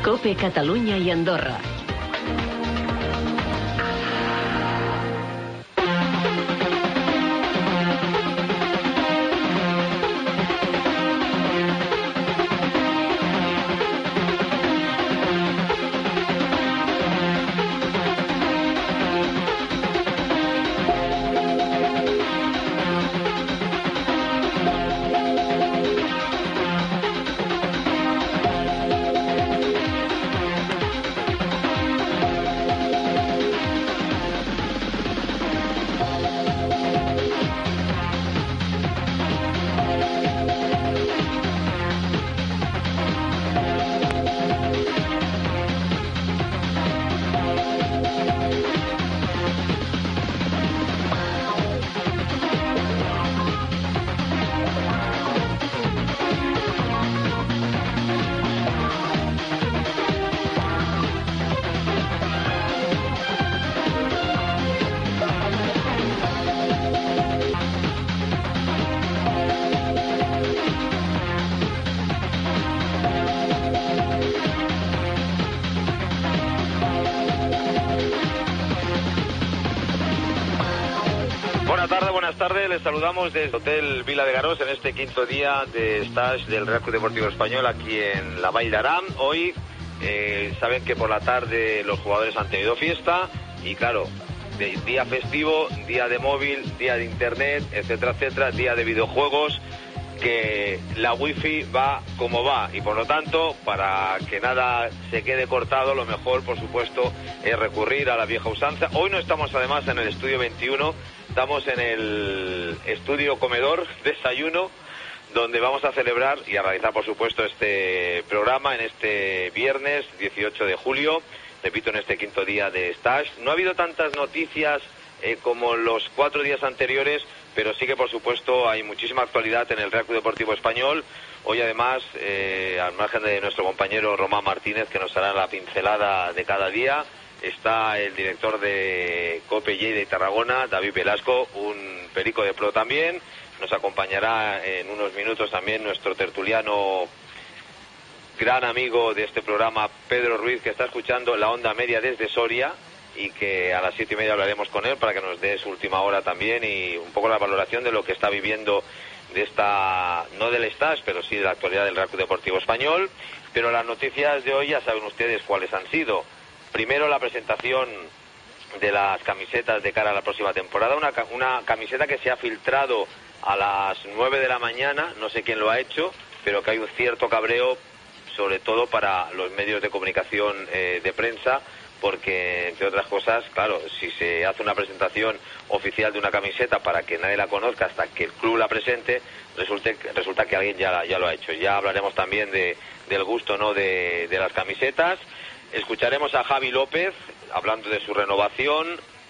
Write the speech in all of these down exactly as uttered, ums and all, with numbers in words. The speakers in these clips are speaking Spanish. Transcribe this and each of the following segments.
COPE Catalunya i Andorra. Les saludamos desde el Hotel Vila de Garós en este quinto día de stage del Real Club Deportivo Español aquí en la Vall d'Aran. Hoy eh, saben que por la tarde los jugadores han tenido fiesta y claro, de, día festivo, día de móvil, día de internet, etcétera, etcétera, día de videojuegos, que la wifi va como va y por lo tanto, para que nada se quede cortado, lo mejor por supuesto es recurrir a la vieja usanza. Hoy no estamos además en el estudio veintiuno, estamos en el estudio comedor, desayuno, donde vamos a celebrar y a realizar por supuesto este programa en este viernes dieciocho de julio, repito, en este quinto día de stage. No ha habido tantas noticias eh, como los cuatro días anteriores, pero sí que por supuesto hay muchísima actualidad en el Real Club Deportivo Español. Hoy además, eh, al margen de nuestro compañero Román Martínez, que nos hará la pincelada de cada día, está el director de COPE Lleida y Tarragona, David Velasco, un perico de pro también. Nos acompañará en unos minutos también nuestro tertuliano, gran amigo de este programa, Pedro Ruiz, que está escuchando la onda media desde Soria, y que a las siete y media hablaremos con él para que nos dé su última hora también y un poco la valoración de lo que está viviendo de esta, no del stage, pero sí de la actualidad del Real Club Deportivo Español. Pero las noticias de hoy ya saben ustedes cuáles han sido. Primero, la presentación de las camisetas de cara a la próxima temporada, una, una camiseta que se ha filtrado a las nueve de la mañana, no sé quién lo ha hecho, pero que hay un cierto cabreo, sobre todo para los medios de comunicación eh, de prensa, porque, entre otras cosas, claro, si se hace una presentación oficial de una camiseta para que nadie la conozca hasta que el club la presente, resulta, resulta que alguien ya, ya lo ha hecho. Ya hablaremos también de, del gusto, ¿no?, de, de las camisetas. Escucharemos a Javi López hablando de su renovación,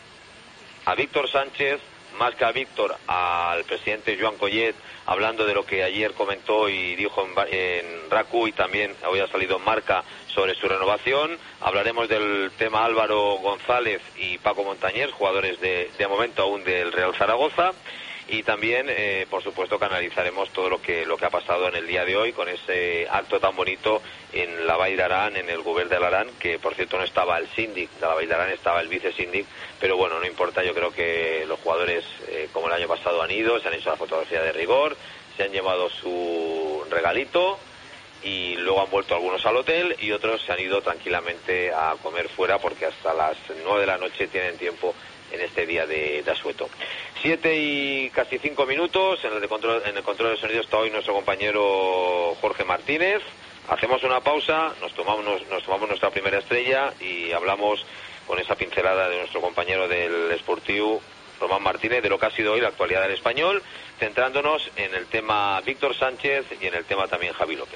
a Víctor Sánchez, más que a Víctor, al presidente Joan Collet, hablando de lo que ayer comentó y dijo en, en RACU, y también hoy ha salido en Marca sobre su renovación. Hablaremos del tema Álvaro González y Paco Montañés, jugadores de, de momento aún del Real Zaragoza. Y también, eh, por supuesto, que analizaremos todo lo que lo que ha pasado en el día de hoy con ese acto tan bonito en la Vall d'Aran, en el Govern de l'Aran, que por cierto no estaba el síndic de la Vall d'Aran, estaba el vicesíndic, pero bueno, no importa. Yo creo que los jugadores, eh, como el año pasado, han ido, se han hecho la fotografía de rigor, se han llevado su regalito y luego han vuelto algunos al hotel y otros se han ido tranquilamente a comer fuera, porque hasta las nueve de la noche tienen tiempo en este día de, de asueto. Siete y casi cinco minutos. En el, de control, en el control de sonido está hoy nuestro compañero Jorge Martínez. Hacemos una pausa, nos tomamos, nos, nos tomamos nuestra primera estrella y hablamos con esa pincelada de nuestro compañero del Sportiu, Román Martínez, de lo que ha sido hoy la actualidad del Español, centrándonos en el tema Víctor Sánchez y en el tema también Javi López.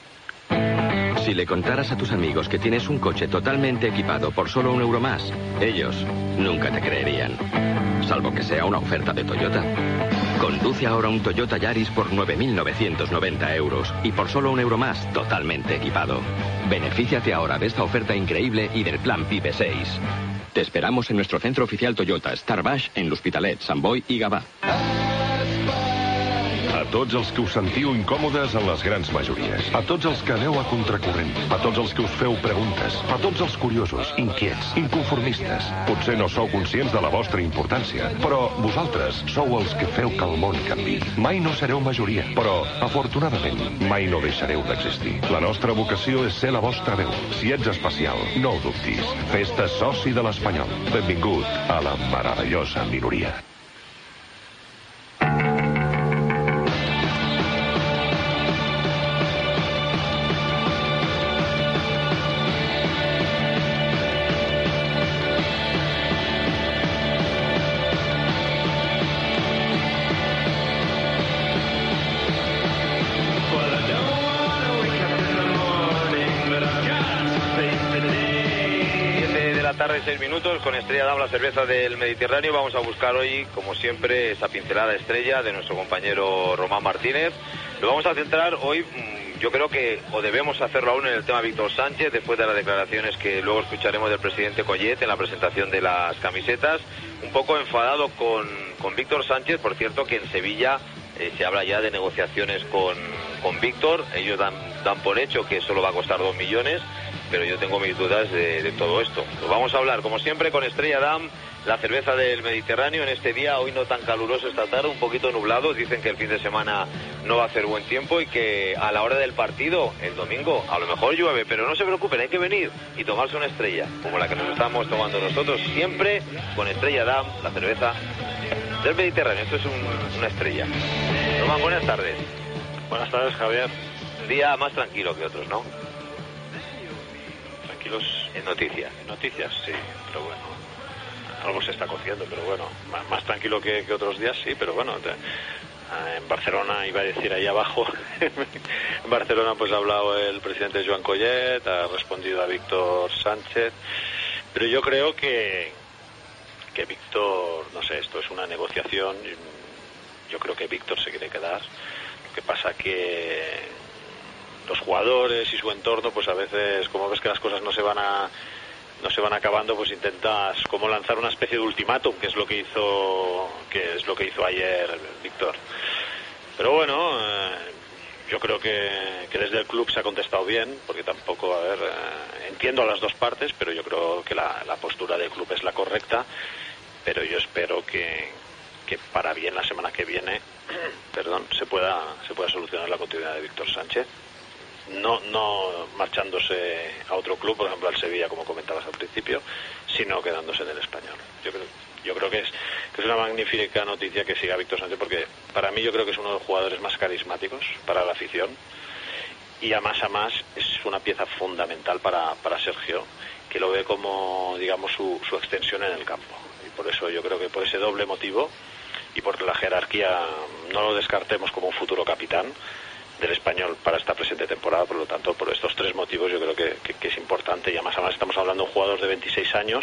Si le contaras a tus amigos que tienes un coche totalmente equipado por solo un euro más, ellos nunca te creerían. Salvo que sea una oferta de Toyota. Conduce ahora un Toyota Yaris por nueve mil novecientos noventa euros y por solo un euro más totalmente equipado. Benefíciate ahora de esta oferta increíble y del plan PIB seis. Te esperamos en nuestro centro oficial Toyota Starbash en l'Hospitalet, Sant Boi y Gavà. tots els que us sentiu incòmodes en les grans majories, a tots els que aneu a contracorrent, a tots els que us feu preguntes, a tots els curiosos, inquiets, inconformistes. Potser no sou conscients de la vostra importància, però vosaltres sou els que feu que el món canvi. Mai no sereu majoria, però, afortunadament, mai no deixareu d'existir. La nostra vocació és ser la vostra veu. Si ets especial, no ho dubtis. Fes-te soci de l'Espanyol. Benvingut a la meravellosa minoria. Seis minutos con Estrella Damm, la cerveza del Mediterráneo. Vamos a buscar hoy, como siempre, esa pincelada estrella de nuestro compañero Román Martínez. Lo vamos a centrar hoy, yo creo que, o debemos hacerlo aún, en el tema Víctor Sánchez, después de las declaraciones que luego escucharemos del presidente Collet en la presentación de las camisetas. Un poco enfadado con, con Víctor Sánchez, por cierto, que en Sevilla eh, se habla ya de negociaciones con, con Víctor. Ellos dan, dan por hecho que solo va a costar dos millones. Pero yo tengo mis dudas de, de todo esto. Lo vamos a hablar, como siempre, con Estrella Damm, la cerveza del Mediterráneo, en este día, hoy no tan caluroso esta tarde, un poquito nublado. Dicen que el fin de semana no va a hacer buen tiempo y que a la hora del partido, el domingo, a lo mejor llueve, pero no se preocupen, hay que venir y tomarse una estrella, como la que nos estamos tomando nosotros, siempre con Estrella Damm, la cerveza del Mediterráneo. Esto es un, una estrella. Román, buenas tardes. Buenas tardes, Javier. Un día más tranquilo que otros, ¿no? En noticias. En noticias, sí, pero bueno, algo se está cociendo, pero bueno, más, más tranquilo que, que otros días, sí, pero bueno, te, en Barcelona, iba a decir ahí abajo, en Barcelona pues ha hablado el presidente Joan Collet, ha respondido a Víctor Sánchez, pero yo creo que, que Víctor, no sé, esto es una negociación, yo creo que Víctor se quiere quedar, lo que pasa que los jugadores y su entorno, pues a veces, como ves que las cosas no se van a no se van acabando, pues intentas como lanzar una especie de ultimátum, que es lo que hizo que es lo que hizo ayer Víctor. Pero bueno, eh, yo creo que, que desde el club se ha contestado bien, porque tampoco, a ver, eh, entiendo a las dos partes, pero yo creo que la, la postura del club es la correcta, pero yo espero que que para bien la semana que viene, perdón, se pueda se pueda solucionar la continuidad de Víctor Sánchez. No, no marchándose a otro club, por ejemplo al Sevilla, como comentabas al principio, sino quedándose en el Español. Yo creo, yo creo que es que es una magnífica noticia que siga Víctor Sánchez, porque para mí yo creo que es uno de los jugadores más carismáticos para la afición, y a más a más es una pieza fundamental para, para Sergio, que lo ve como, digamos, su, su extensión en el campo. Y por eso yo creo que por ese doble motivo, y por la jerarquía, no lo descartemos como un futuro capitán del Español para esta presente temporada. Por lo tanto, por estos tres motivos yo creo que, que, que es importante, y además, además estamos hablando de un jugador de veintiséis años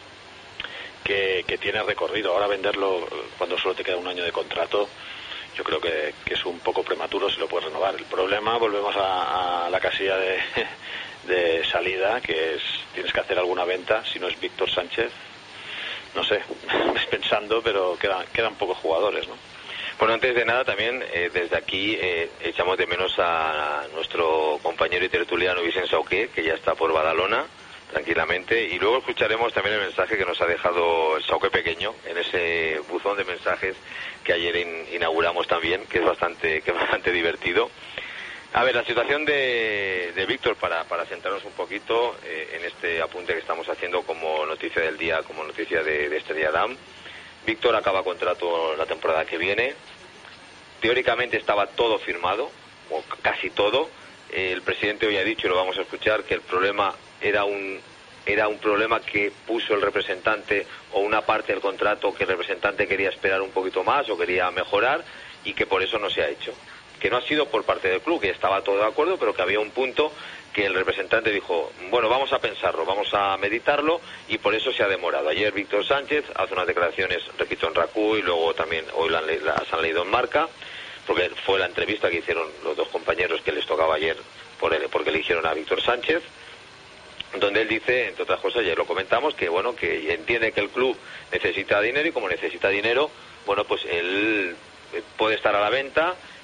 que, que tiene recorrido. Ahora venderlo cuando solo te queda un año de contrato, yo creo que, que es un poco prematuro, si lo puedes renovar. El problema, volvemos a, a la casilla de, de salida, que es, tienes que hacer alguna venta. Si no es Víctor Sánchez, no sé, pensando, pero quedan, quedan pocos jugadores, ¿no? Bueno, antes de nada también eh, desde aquí eh, echamos de menos a nuestro compañero y tertuliano Vicente Sauqué, que ya está por Badalona tranquilamente, y luego escucharemos también el mensaje que nos ha dejado el Sauqué pequeño en ese buzón de mensajes que ayer in, inauguramos también, que es bastante que es bastante divertido. A ver, la situación de, de Víctor, para, para centrarnos un poquito eh, en este apunte que estamos haciendo como noticia del día, como noticia de, de Estrella Damm. Víctor acaba contrato la temporada que viene. Teóricamente estaba todo firmado, o casi todo. El presidente hoy ha dicho, y lo vamos a escuchar, que el problema era un era un problema que puso el representante, o una parte del contrato que el representante quería esperar un poquito más o quería mejorar, y que por eso no se ha hecho. Que no ha sido por parte del club, que estaba todo de acuerdo, pero que había un punto que el representante dijo, bueno, vamos a pensarlo, vamos a meditarlo, y por eso se ha demorado. Ayer Víctor Sánchez hace unas declaraciones, repito, en RACU, y luego también hoy las, las han leído en Marca, porque fue la entrevista que hicieron los dos compañeros que les tocaba ayer, por él, porque eligieron a Víctor Sánchez, donde él dice, entre otras cosas, ayer lo comentamos, que bueno, que entiende que el club necesita dinero, y como necesita dinero, bueno, pues él puede estar a la venta,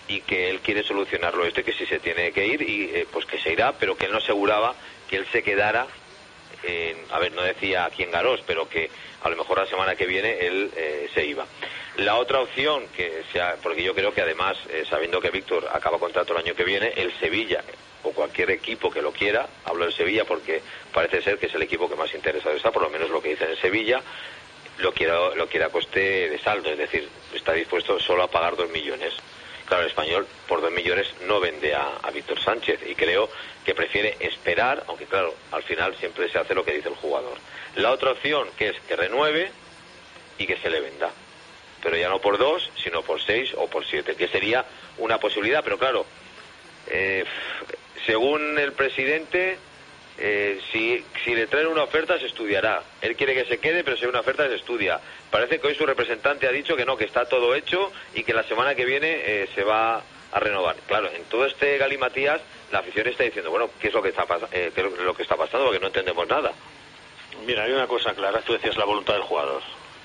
y que él quiere solucionarlo esto y que si se tiene que ir, y eh, pues que se irá, pero que él no aseguraba que él se quedara en, a ver, no decía aquí en Garós, pero que a lo mejor la semana que viene él eh, se iba. La otra opción, que sea, porque yo creo que además, eh, sabiendo que Víctor acaba contrato el año que viene, el Sevilla o cualquier equipo que lo quiera, hablo del Sevilla porque parece ser que es el equipo que más interesado está, por lo menos lo que dicen en Sevilla, lo quiera, lo quiera a coste de saldo, es decir, está dispuesto solo a pagar dos millones. Claro, el Español por dos millones no vende a, a Víctor Sánchez, y creo que prefiere esperar, aunque claro, al final siempre se hace lo que dice el jugador. La otra opción, que es que renueve y que se le venda, pero ya no por dos, sino por seis o por siete, que sería una posibilidad, pero claro, eh, según el presidente, eh, si, si le traen una oferta se estudiará. Él quiere que se quede, pero si hay una oferta se estudia. Parece que hoy su representante ha dicho que no, que está todo hecho y que la semana que viene eh, se va a renovar. Claro, en todo este galimatías la afición está diciendo, bueno, ¿qué es lo que está, pas eh, qué es lo que está pasando? Porque no entendemos nada. Mira, hay una cosa clara, tú decías la voluntad del jugador.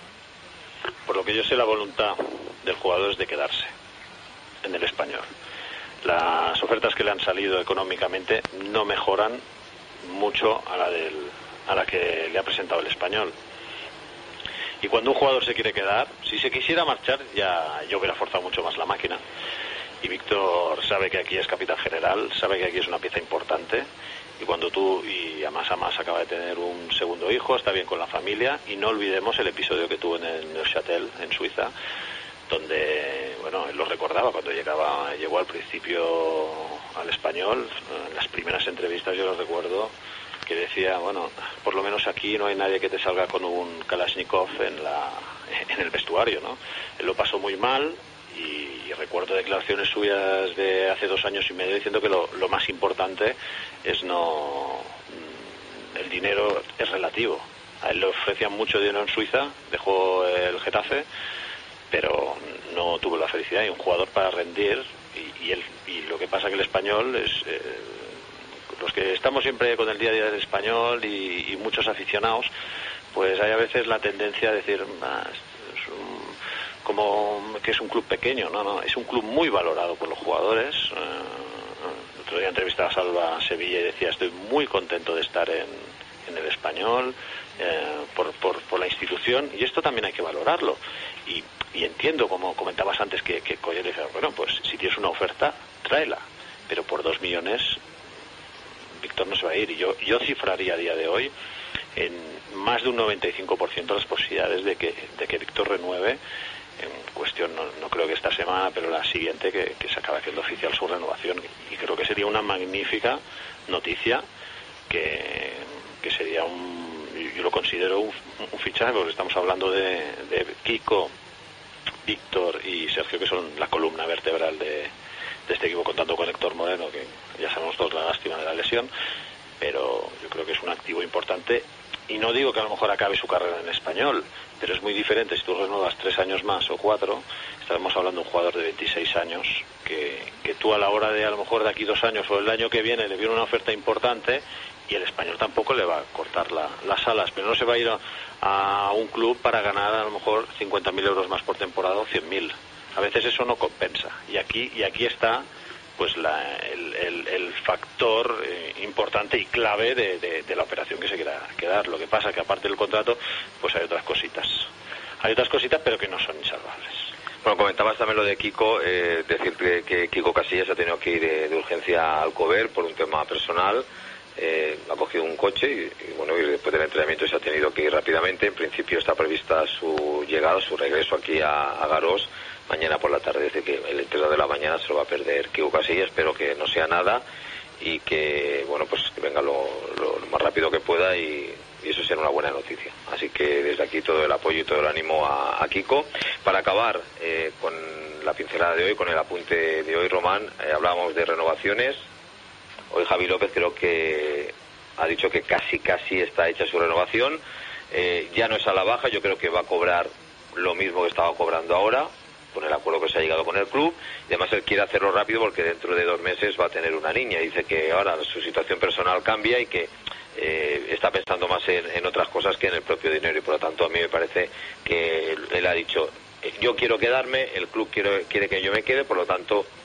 Por lo que yo sé, la voluntad del jugador es de quedarse en el Español. Las ofertas que le han salido económicamente no mejoran mucho a la del, a la que le ha presentado el Español. Y cuando un jugador se quiere quedar, si se quisiera marchar, ya yo hubiera forzado mucho más la máquina. Y Víctor sabe que aquí es capitán general, sabe que aquí es una pieza importante. Y cuando tú, y además además acaba de tener un segundo hijo, está bien con la familia, y no olvidemos el episodio que tuvo en el Neuchâtel, en Suiza, donde, bueno, él lo recordaba cuando llegaba, llegó al principio al Español, en las primeras entrevistas yo lo recuerdo, que decía, bueno, por lo menos aquí no hay nadie que te salga con un Kalashnikov en la en el vestuario, ¿no? Él lo pasó muy mal, y, y recuerdo declaraciones suyas de hace dos años y medio diciendo que lo, lo más importante es no... el dinero es relativo. A él le ofrecían mucho dinero en Suiza, dejó el Getafe, pero no tuvo la felicidad, y un jugador para rendir, y, y, el, y lo que pasa que el Español es... Eh, los que estamos siempre con el día a día del Español y, y muchos aficionados, pues hay a veces la tendencia a decir, ah, es un, como que es un club pequeño. No, no, es un club muy valorado por los jugadores. Eh, el otro día entrevistaba a Salva Sevilla y decía, estoy muy contento de estar en, en el Español, eh, por, por, por la institución, y esto también hay que valorarlo. Y, y entiendo, como comentabas antes, que, que Coller dice, bueno, pues si tienes una oferta, tráela, pero por dos millones Víctor no se va a ir. Y yo, yo cifraría a día de hoy en más de un noventa y cinco por ciento las posibilidades de que, de que Víctor renueve, en cuestión, no, no creo que esta semana, pero la siguiente, que, que se acabe haciendo oficial su renovación. Y creo que sería una magnífica noticia, que, que sería un, yo lo considero un, un fichaje, porque estamos hablando de, de Kiko, Víctor y Sergio, que son la columna vertebral de, de este equipo, contando con Héctor Moreno, que ya sabemos todos la lástima de la lesión, pero yo creo que es un activo importante. Y no digo que a lo mejor acabe su carrera en Español, pero es muy diferente si tú renuevas tres años más o cuatro. Estamos hablando de un jugador de veintiséis años que, que tú a la hora de, a lo mejor de aquí dos años o el año que viene, le viene una oferta importante, y el Español tampoco le va a cortar la, las alas, pero no se va a ir a, a un club para ganar a lo mejor cincuenta mil euros más por temporada o cien mil. A veces eso no compensa, y aquí y aquí está pues la, el, el, el factor eh, importante y clave de, de, de la operación que se quiera quedar. Lo que pasa que aparte del contrato, pues hay otras cositas, hay otras cositas, pero que no son insalvables. Bueno, comentabas también lo de Kiko, eh, decir que, que Kiko Casillas ha tenido que ir de, de urgencia a Alcover por un tema personal. Eh, ha cogido un coche y, y bueno, y después del entrenamiento se ha tenido que ir rápidamente. En principio está prevista su llegada, su regreso aquí a, a Garós mañana por la tarde. Desde que el entrenador de la mañana se lo va a perder Kiko Casillas. Espero que no sea nada y que bueno, pues que venga lo, lo, lo más rápido que pueda, y, y eso será una buena noticia. Así que desde aquí todo el apoyo y todo el ánimo a, a Kiko. Para acabar eh, con la pincelada de hoy, con el apunte de hoy, Román, eh, hablábamos de renovaciones. Hoy Javi López creo que ha dicho que casi casi está hecha su renovación. Eh, ya no es a la baja, yo creo que va a cobrar lo mismo que estaba cobrando ahora, con el acuerdo que se ha llegado con el club, y además él quiere hacerlo rápido porque dentro de dos meses va a tener una niña. Dice que ahora su situación personal cambia y que eh, está pensando más en, en otras cosas que en el propio dinero, y por lo tanto a mí me parece que él, él ha dicho, yo quiero quedarme, el club quiere, quiere que yo me quede, por lo tanto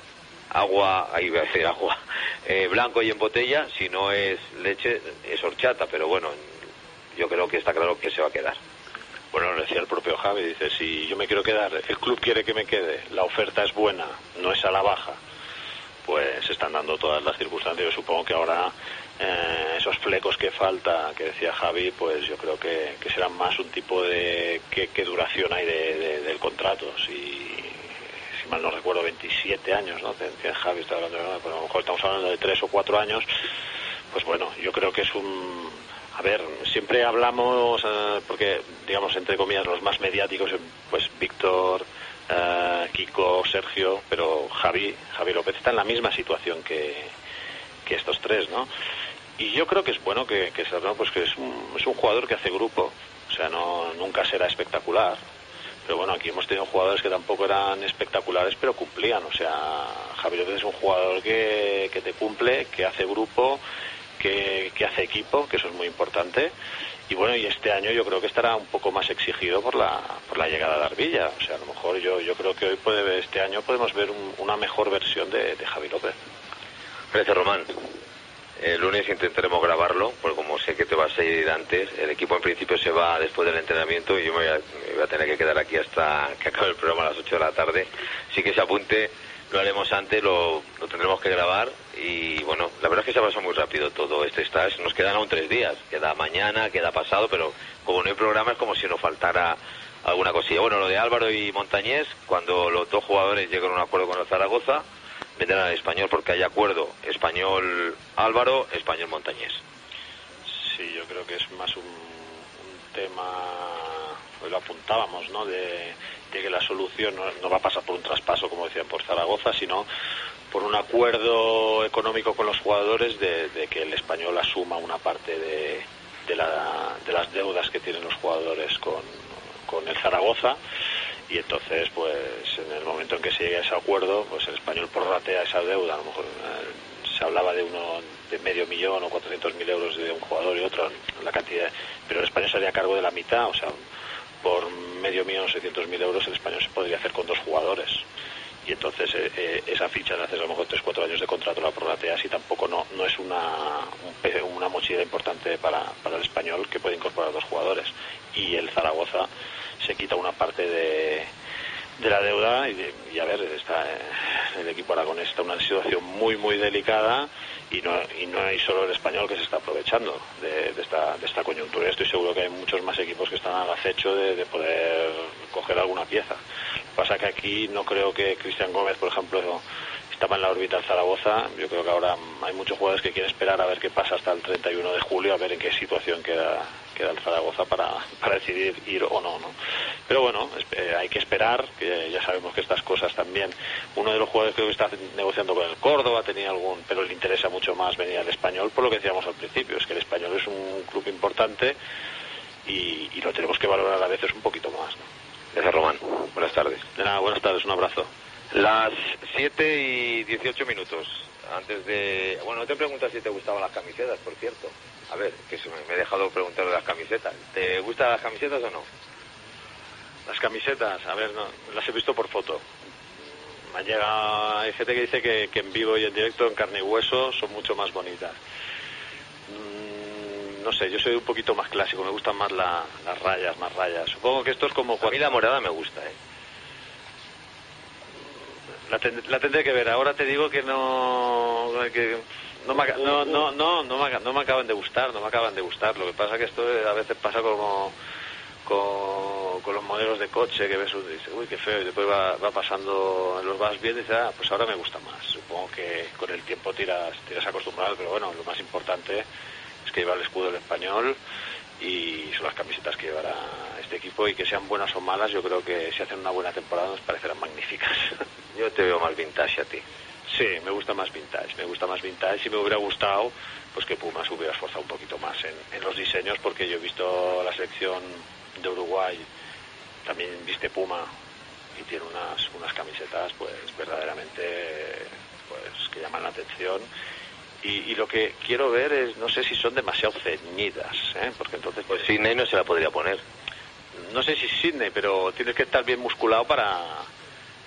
agua, ahí voy a decir agua, eh, blanco y en botella, si no es leche, es horchata, pero bueno, yo creo que está claro que se va a quedar. Bueno, lo decía el propio Javi, dice, si yo me quiero quedar, el club quiere que me quede, la oferta es buena, no es a la baja, pues se están dando todas las circunstancias. Yo supongo que ahora eh, esos flecos que falta, que decía Javi, pues yo creo que, que serán más un tipo de qué, qué duración hay de, de, del contrato. Si, si mal no recuerdo, veintisiete años, ¿no? Decía Javi, está hablando, pero a lo mejor estamos hablando de tres o cuatro años. Pues bueno, yo creo que es un... A ver, siempre hablamos, eh, porque, digamos, entre comillas, los más mediáticos, pues Víctor, eh, Kiko, Sergio, pero Javi, Javi López está en la misma situación que, que estos tres, ¿no? Y yo creo que es bueno que, que, ¿no? Pues que es un, es un jugador que hace grupo, o sea, no nunca será espectacular. Pero bueno, aquí hemos tenido jugadores que tampoco eran espectaculares, pero cumplían. O sea, Javi López es un jugador que, que te cumple, que hace grupo, que, que hace equipo, que eso es muy importante. Y bueno, y este año yo creo que estará un poco más exigido por la por la llegada de Arbilla. O sea, a lo mejor yo yo creo que hoy puede este año podemos ver un, una mejor versión de, de Javi López. Gracias, Román. El lunes intentaremos grabarlo, porque como sé que te vas a ir antes, el equipo en principio se va después del entrenamiento y yo me voy a, me voy a tener que quedar aquí hasta que acabe el programa a las ocho de la tarde. Sí que se apunte, lo haremos antes, lo, lo tendremos que grabar y bueno, la verdad es que se ha pasado muy rápido todo este stage. Nos quedan aún tres días, queda mañana, queda pasado, pero como no hay programa es como si nos faltara alguna cosilla. Bueno, lo de Álvaro y Montañés, cuando los dos jugadores lleguen a un acuerdo con el Zaragoza, vendrán al Español porque hay acuerdo Español Álvaro, Español Montañés. Sí, yo creo que es más un, un tema, hoy lo apuntábamos, ¿no? De, de que la solución no, no va a pasar por un traspaso, como decían, por Zaragoza, sino por un acuerdo económico con los jugadores de, de que el Español asuma una parte de, de, la, de las deudas que tienen los jugadores con, con el Zaragoza. Y entonces, pues, en el momento en que se llegue a ese acuerdo, pues el Español prorratea esa deuda. A lo mejor eh, se hablaba de uno de medio millón o cuatrocientos mil euros de un jugador y otro, la cantidad, pero el Español se haría cargo de la mitad, o sea, por medio millón, seiscientos mil euros, el Español se podría hacer con dos jugadores. Y entonces eh, eh, esa ficha de hacer a lo mejor tres cuatro años de contrato la prorrateas y tampoco no no es una un, una mochila importante para, para el Español, que puede incorporar dos jugadores. Y el Zaragoza se quita una parte de, de la deuda y, de, y a ver, está el equipo aragonés está en una situación muy muy delicada y no y no hay solo el Español que se está aprovechando de, de esta de esta coyuntura. Estoy seguro que hay muchos más equipos que están al acecho de, de poder coger alguna pieza. Lo que pasa que aquí no creo que Cristian Gómez, por ejemplo, estaba en la órbita del Zaragoza. Yo creo que ahora hay muchos jugadores que quieren esperar a ver qué pasa hasta el treinta y uno de julio, a ver en qué situación queda queda el Zaragoza para, para decidir ir o no, ¿no? Pero bueno, eh, hay que esperar, que ya sabemos que estas cosas también, uno de los jugadores creo que está negociando con el Córdoba, tenía algún, pero le interesa mucho más venir al Español, por lo que decíamos al principio, es que el Español es un club importante y, y lo tenemos que valorar a veces un poquito más, ¿no? Gracias, Román. Buenas tardes. De nada, buenas tardes, un abrazo. Las siete y dieciocho minutos. Antes de... Bueno, no te preguntas si te gustaban las camisetas, por cierto. A ver, que se me, me he dejado preguntar de las camisetas. ¿Te gustan las camisetas o no? Las camisetas, a ver, no, las he visto por foto. Me llega, hay gente que dice que, que en vivo y en directo, en carne y hueso, son mucho más bonitas. Mm, no sé, yo soy un poquito más clásico, me gustan más la, las rayas, más rayas. Supongo que esto es como... A mí la morada me gusta, ¿eh? La, ten, la tendré que ver. Ahora te digo que no... Que no, me, no, no, no, no, me, no me acaban de gustar, no me acaban de gustar. Lo que pasa es que esto a veces pasa como... Con, con los modelos de coche que ves y dices, uy, qué feo, y después va, va pasando, los vas viendo y dices, ah, pues ahora me gusta más. Supongo que con el tiempo tiras, tiras acostumbrado, pero bueno, lo más importante es que lleva el escudo del Español y son las camisetas que llevará este equipo, y que sean buenas o malas, yo creo que si hacen una buena temporada nos parecerán magníficas. Yo te veo más vintage a ti. Sí, me gusta más vintage, me gusta más vintage y me hubiera gustado pues que Puma se hubiera esforzado un poquito más en, en los diseños, porque yo he visto la selección de Uruguay, también viste Puma y tiene unas unas camisetas pues verdaderamente pues que llaman la atención, y, y lo que quiero ver es, no sé si son demasiado ceñidas, ¿eh? Porque entonces pues Sidney no se la podría poner. No sé si Sidney, pero tienes que estar bien musculado para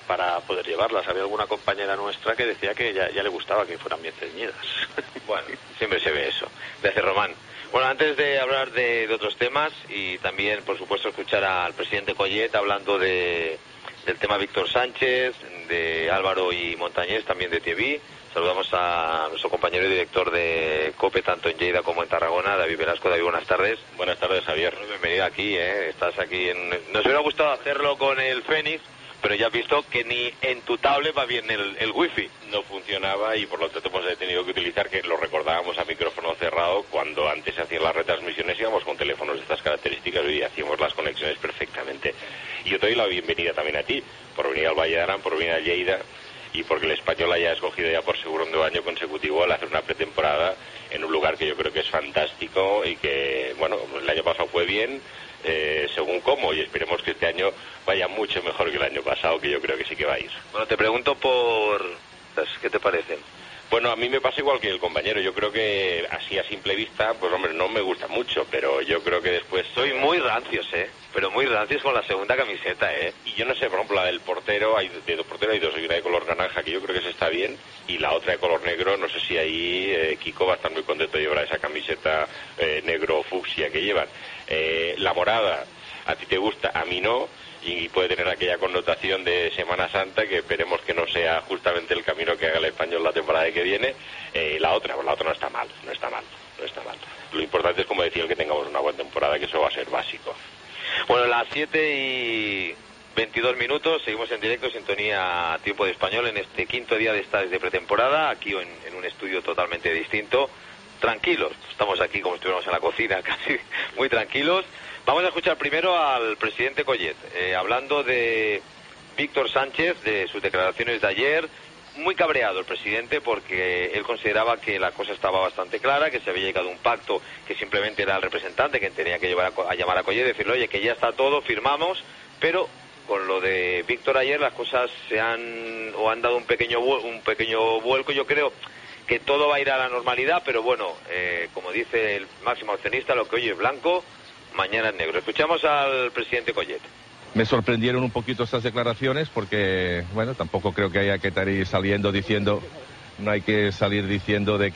para poder llevarlas. Había alguna compañera nuestra que decía que ya, ya le gustaba que fueran bien ceñidas. Bueno, siempre se ve eso. Gracias, Román. Bueno, antes de hablar de, de otros temas y también, por supuesto, escuchar al presidente Collet hablando de, del tema Víctor Sánchez, de Álvaro y Montañés, también de T V. Saludamos a nuestro compañero y director de COPE, tanto en Lleida como en Tarragona, David Velasco. David, buenas tardes. Buenas tardes, Javier. Bienvenido aquí, ¿eh? Estás aquí en... Nos hubiera gustado hacerlo con el Fénix, pero ya has visto que ni en tu tablet va bien el, el wifi. No funcionaba y por lo tanto hemos tenido que utilizar, que lo recordábamos a micrófono cerrado, cuando antes se hacían las retransmisiones íbamos con teléfonos de estas características y hacíamos las conexiones perfectamente. Y yo te doy la bienvenida también a ti, por venir al Valle de Arán, por venir a Lleida, y porque el Español haya escogido ya por segundo año consecutivo al hacer una pretemporada en un lugar que yo creo que es fantástico y que, bueno, el año pasado fue bien, eh, según cómo, y esperemos que este año vaya mucho mejor que el año pasado, que yo creo que sí que va a ir. Bueno, te pregunto por... ¿qué te parecen? Bueno, a mí me pasa igual que el compañero. Yo creo que así a simple vista, pues hombre, no me gusta mucho, pero yo creo que después... Soy muy rancios, ¿eh? Pero muy rancios con la segunda camiseta, ¿eh? Y yo no sé, por ejemplo, la del portero, hay de dos porteros, hay dos, hay una de color naranja, que yo creo que se está bien, y la otra de color negro, no sé si ahí eh, Kiko va a estar muy contento de llevar esa camiseta eh, negro fucsia que llevan. Eh, la morada, a ti te gusta, a mí no, y puede tener aquella connotación de Semana Santa, que esperemos que no sea justamente el camino que haga el Español la temporada que viene. Eh, la otra, pues la otra no está mal, no está mal, no está mal. Lo importante es, como decía, el que tengamos una buena temporada, que eso va a ser básico. Bueno, las siete y veintidós minutos, seguimos en directo, sintonía Tiempo de Español, en este quinto día de esta de pretemporada, aquí en, en un estudio totalmente distinto. Tranquilos, estamos aquí como si estuviéramos en la cocina, casi muy tranquilos. Vamos a escuchar primero al presidente Collet, eh, hablando de Víctor Sánchez, de sus declaraciones de ayer. Muy cabreado el presidente porque él consideraba que la cosa estaba bastante clara, que se había llegado a un pacto, que simplemente era el representante que tenía que llevar a, a llamar a Collet y decirle, oye, que ya está todo, firmamos, pero con lo de Víctor ayer las cosas se han o han dado un pequeño un pequeño vuelco. Yo creo que todo va a ir a la normalidad, pero bueno, eh, como dice el máximo accionista, lo que hoy es blanco, mañana es negro. Escuchamos al presidente Collet. Me sorprendieron un poquito estas declaraciones porque, bueno, tampoco creo que haya que estar ahí saliendo diciendo, no hay que salir diciendo de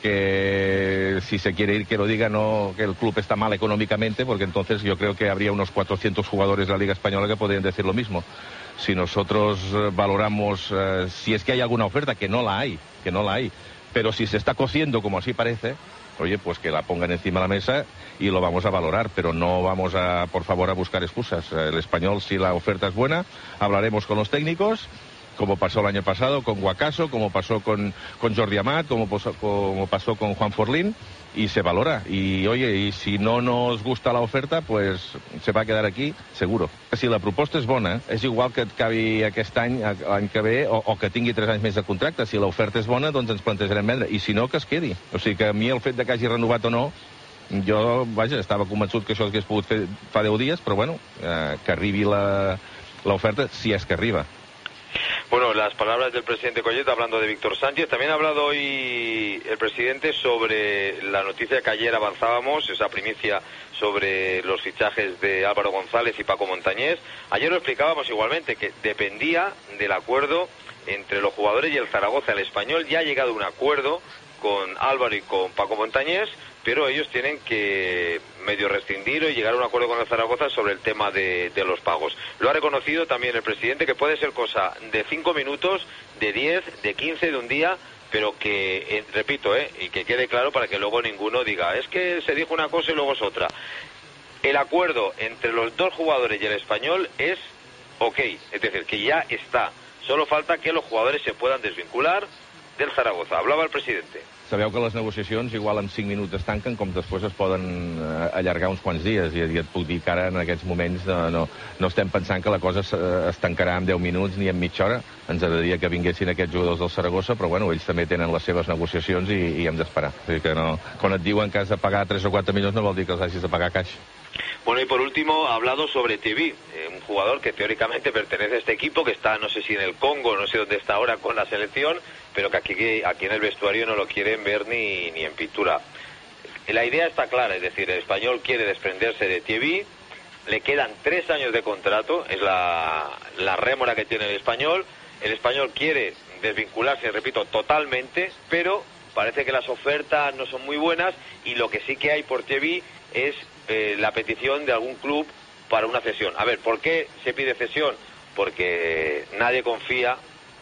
que si se quiere ir que lo diga, no que el club está mal económicamente, porque entonces yo creo que habría unos cuatrocientos jugadores de la Liga Española que podrían decir lo mismo. Si nosotros valoramos, eh, si es que hay alguna oferta, que no la hay, que no la hay, pero si se está cociendo como así parece, oye, pues que la pongan encima de la mesa y lo vamos a valorar, pero no vamos a, por favor, a buscar excusas. El Español, si la oferta es buena, hablaremos con los técnicos, como pasó el año pasado con Guacaso, como pasó con, con Jordi Amat, como, como pasó con Juan Forlín, y se valora. Y oye, y si no nos gusta la oferta, pues se va a quedar aquí, seguro. Si la proposta és bona, és igual que acabi aquest any, l'any que ve, o, o que tingui tres anys més de contracte. Si l'oferta és bona, doncs ens plantejarem vendre. I si no, que es quedi. O sigui que a mi el fet de que hagi renovat o no, jo, vaja, estava convençut que això hagués pogut fer fa deu dies, però bueno, eh, que arribi l'oferta, si és que arriba. Bueno, las palabras del presidente Collet hablando de Víctor Sánchez. También ha hablado hoy el presidente sobre la noticia que ayer avanzábamos, esa primicia sobre los fichajes de Álvaro González y Paco Montañés. Ayer lo explicábamos igualmente, que dependía del acuerdo entre los jugadores y el Zaragoza. El Español ya ha llegado a un acuerdo con Álvaro y con Paco Montañés, pero ellos tienen que medio rescindir y llegar a un acuerdo con el Zaragoza sobre el tema de, de los pagos. Lo ha reconocido también el presidente, que puede ser cosa de cinco minutos, de diez, de quince, de un día, pero que, eh, repito, eh, y que quede claro para que luego ninguno diga, es que se dijo una cosa y luego es otra. El acuerdo entre los dos jugadores y el Español es ok, es decir, que ya está. Solo falta que los jugadores se puedan desvincular del Zaragoza. Hablava el presidente. Sabeu que les negociacions igual en cinc minuts es tanquen, com després es poden eh, allargar uns quants dies, i, i et puc dir que ara en aquests moments no, no, no estem pensant que la cosa es, es tancarà en deu minuts ni en mitja hora. Ens agradaria que vinguessin aquests jugadors del Saragossa, però bueno, ells també tenen les seves negociacions i, i hem d'esperar. O sigui que no, quan et diuen que has de pagar tres o quatre milions no vol dir que els hagis de pagar cash. Bueno, y por último ha hablado sobre T V, eh, un jugador que teóricamente pertenece a este equipo, que está, no sé si en el Congo, no sé dónde está ahora con la selección, pero que aquí, aquí en el vestuario no lo quieren ver ni, ni en pintura. La idea está clara, es decir, el Español quiere desprenderse de T V, le quedan tres años de contrato, es la, la rémora que tiene el Español. el Español quiere desvincularse, repito, totalmente, pero parece que las ofertas no son muy buenas y lo que sí que hay por T V es eh, la petición de algún club para una cesión. A ver, ¿por qué se pide cesión? Porque nadie confía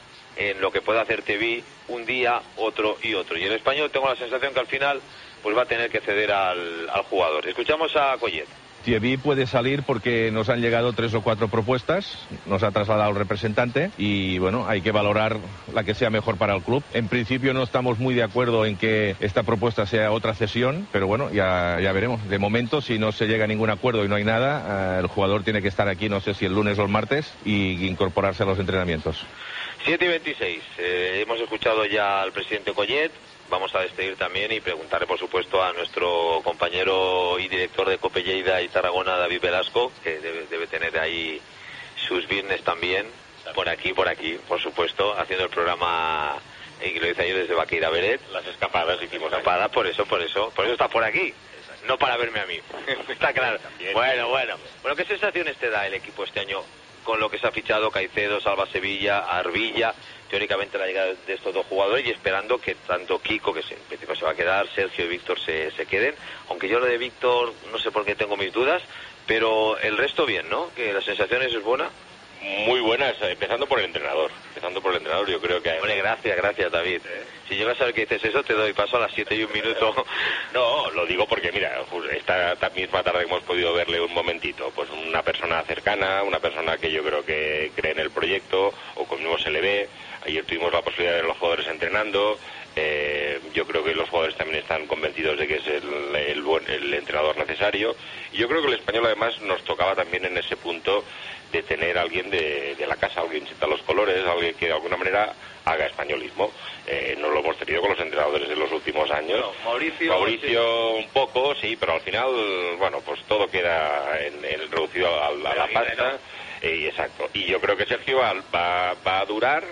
en lo que puede hacer T V un día, otro y otro. Y el Español tengo la sensación que al final pues va a tener que ceder al, al jugador. Escuchamos a Collet. Thierry puede salir porque nos han llegado tres o cuatro propuestas, nos ha trasladado el representante y bueno, hay que valorar la que sea mejor para el club. En principio no estamos muy de acuerdo en que esta propuesta sea otra cesión, pero bueno, ya, ya veremos. De momento, si no se llega a ningún acuerdo y no hay nada, eh, el jugador tiene que estar aquí, no sé si el lunes o el martes, y incorporarse a los entrenamientos. siete y veintiséis, eh, hemos escuchado ya al presidente Collet. Vamos a despedir también y preguntarle, por supuesto, a nuestro compañero y director de Cope Lleida y Tarragona, David Velasco, que debe, debe tener ahí sus business también, por aquí, por aquí, por supuesto, haciendo el programa, y lo dice ayer desde Baqueira Beret. Las escapadas hicimos escapadas, por eso, por eso, por eso está por aquí, no para verme a mí, está claro. Bueno, bueno, bueno, ¿qué sensaciones te da el equipo este año con lo que se ha fichado Caicedo, Salva Sevilla, Arbilla? Teóricamente la llegada de estos dos jugadores y esperando que tanto Kiko, que se, en principio se va a quedar, Sergio y Víctor se, se queden, aunque yo lo de Víctor no sé por qué tengo mis dudas, pero el resto bien, ¿no? Que la sensación es buena. Muy buenas, empezando por el entrenador. Empezando por el entrenador, yo creo que hay... Hombre, gracias, gracias, David. ¿Eh? Si llegas a saber que dices eso, te doy paso a las siete y un minuto. No, lo digo porque, mira, esta misma tarde hemos podido verle un momentito, pues una persona cercana, una persona que yo creo que cree en el proyecto, o conmigo se le ve. Ayer tuvimos la posibilidad de ver a los jugadores entrenando. Eh, yo creo que los jugadores también están convencidos de que es el, el, buen, el entrenador necesario. Y yo creo que el Español, además, nos tocaba también en ese punto de tener a alguien de, de la casa, alguien sienta los colores, alguien que de alguna manera haga españolismo. Eh, no lo hemos tenido con los entrenadores de los últimos años. No, Mauricio, Mauricio sí. Un poco, sí, pero al final, bueno, pues todo queda en, en reducido a, a la pasta. Eh, exacto. Y yo creo que Sergio va, va, va a durar.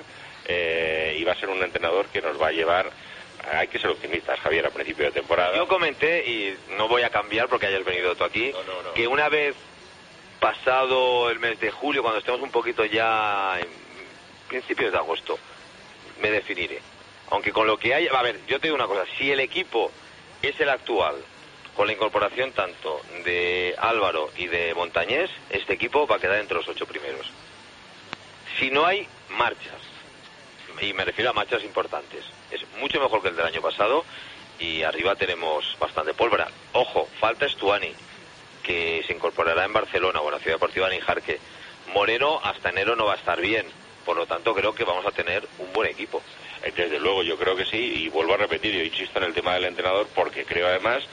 Eh, y va a ser un entrenador que nos va a llevar. Hay que ser optimistas, Javier, a principio de temporada. Yo comenté, y no voy a cambiar porque hayas venido tú aquí, no, no, no. que una vez pasado el mes de julio, cuando estemos un poquito ya en principios de agosto, me definiré. Aunque con lo que hay, a ver, yo te digo una cosa, si el equipo es el actual, con la incorporación tanto de Álvaro y de Montañés, este equipo va a quedar entre los ocho primeros. Si no hay marchas, y me refiero a marchas importantes, es mucho mejor que el del año pasado y arriba tenemos bastante pólvora. Ojo, falta Stuani, que se incorporará en Barcelona o en la Ciudad Deportiva de Nijarque. Moreno hasta enero no va a estar bien, por lo tanto creo que vamos a tener un buen equipo. Desde luego, yo creo que sí, y vuelvo a repetir, yo insisto en el tema del entrenador porque creo además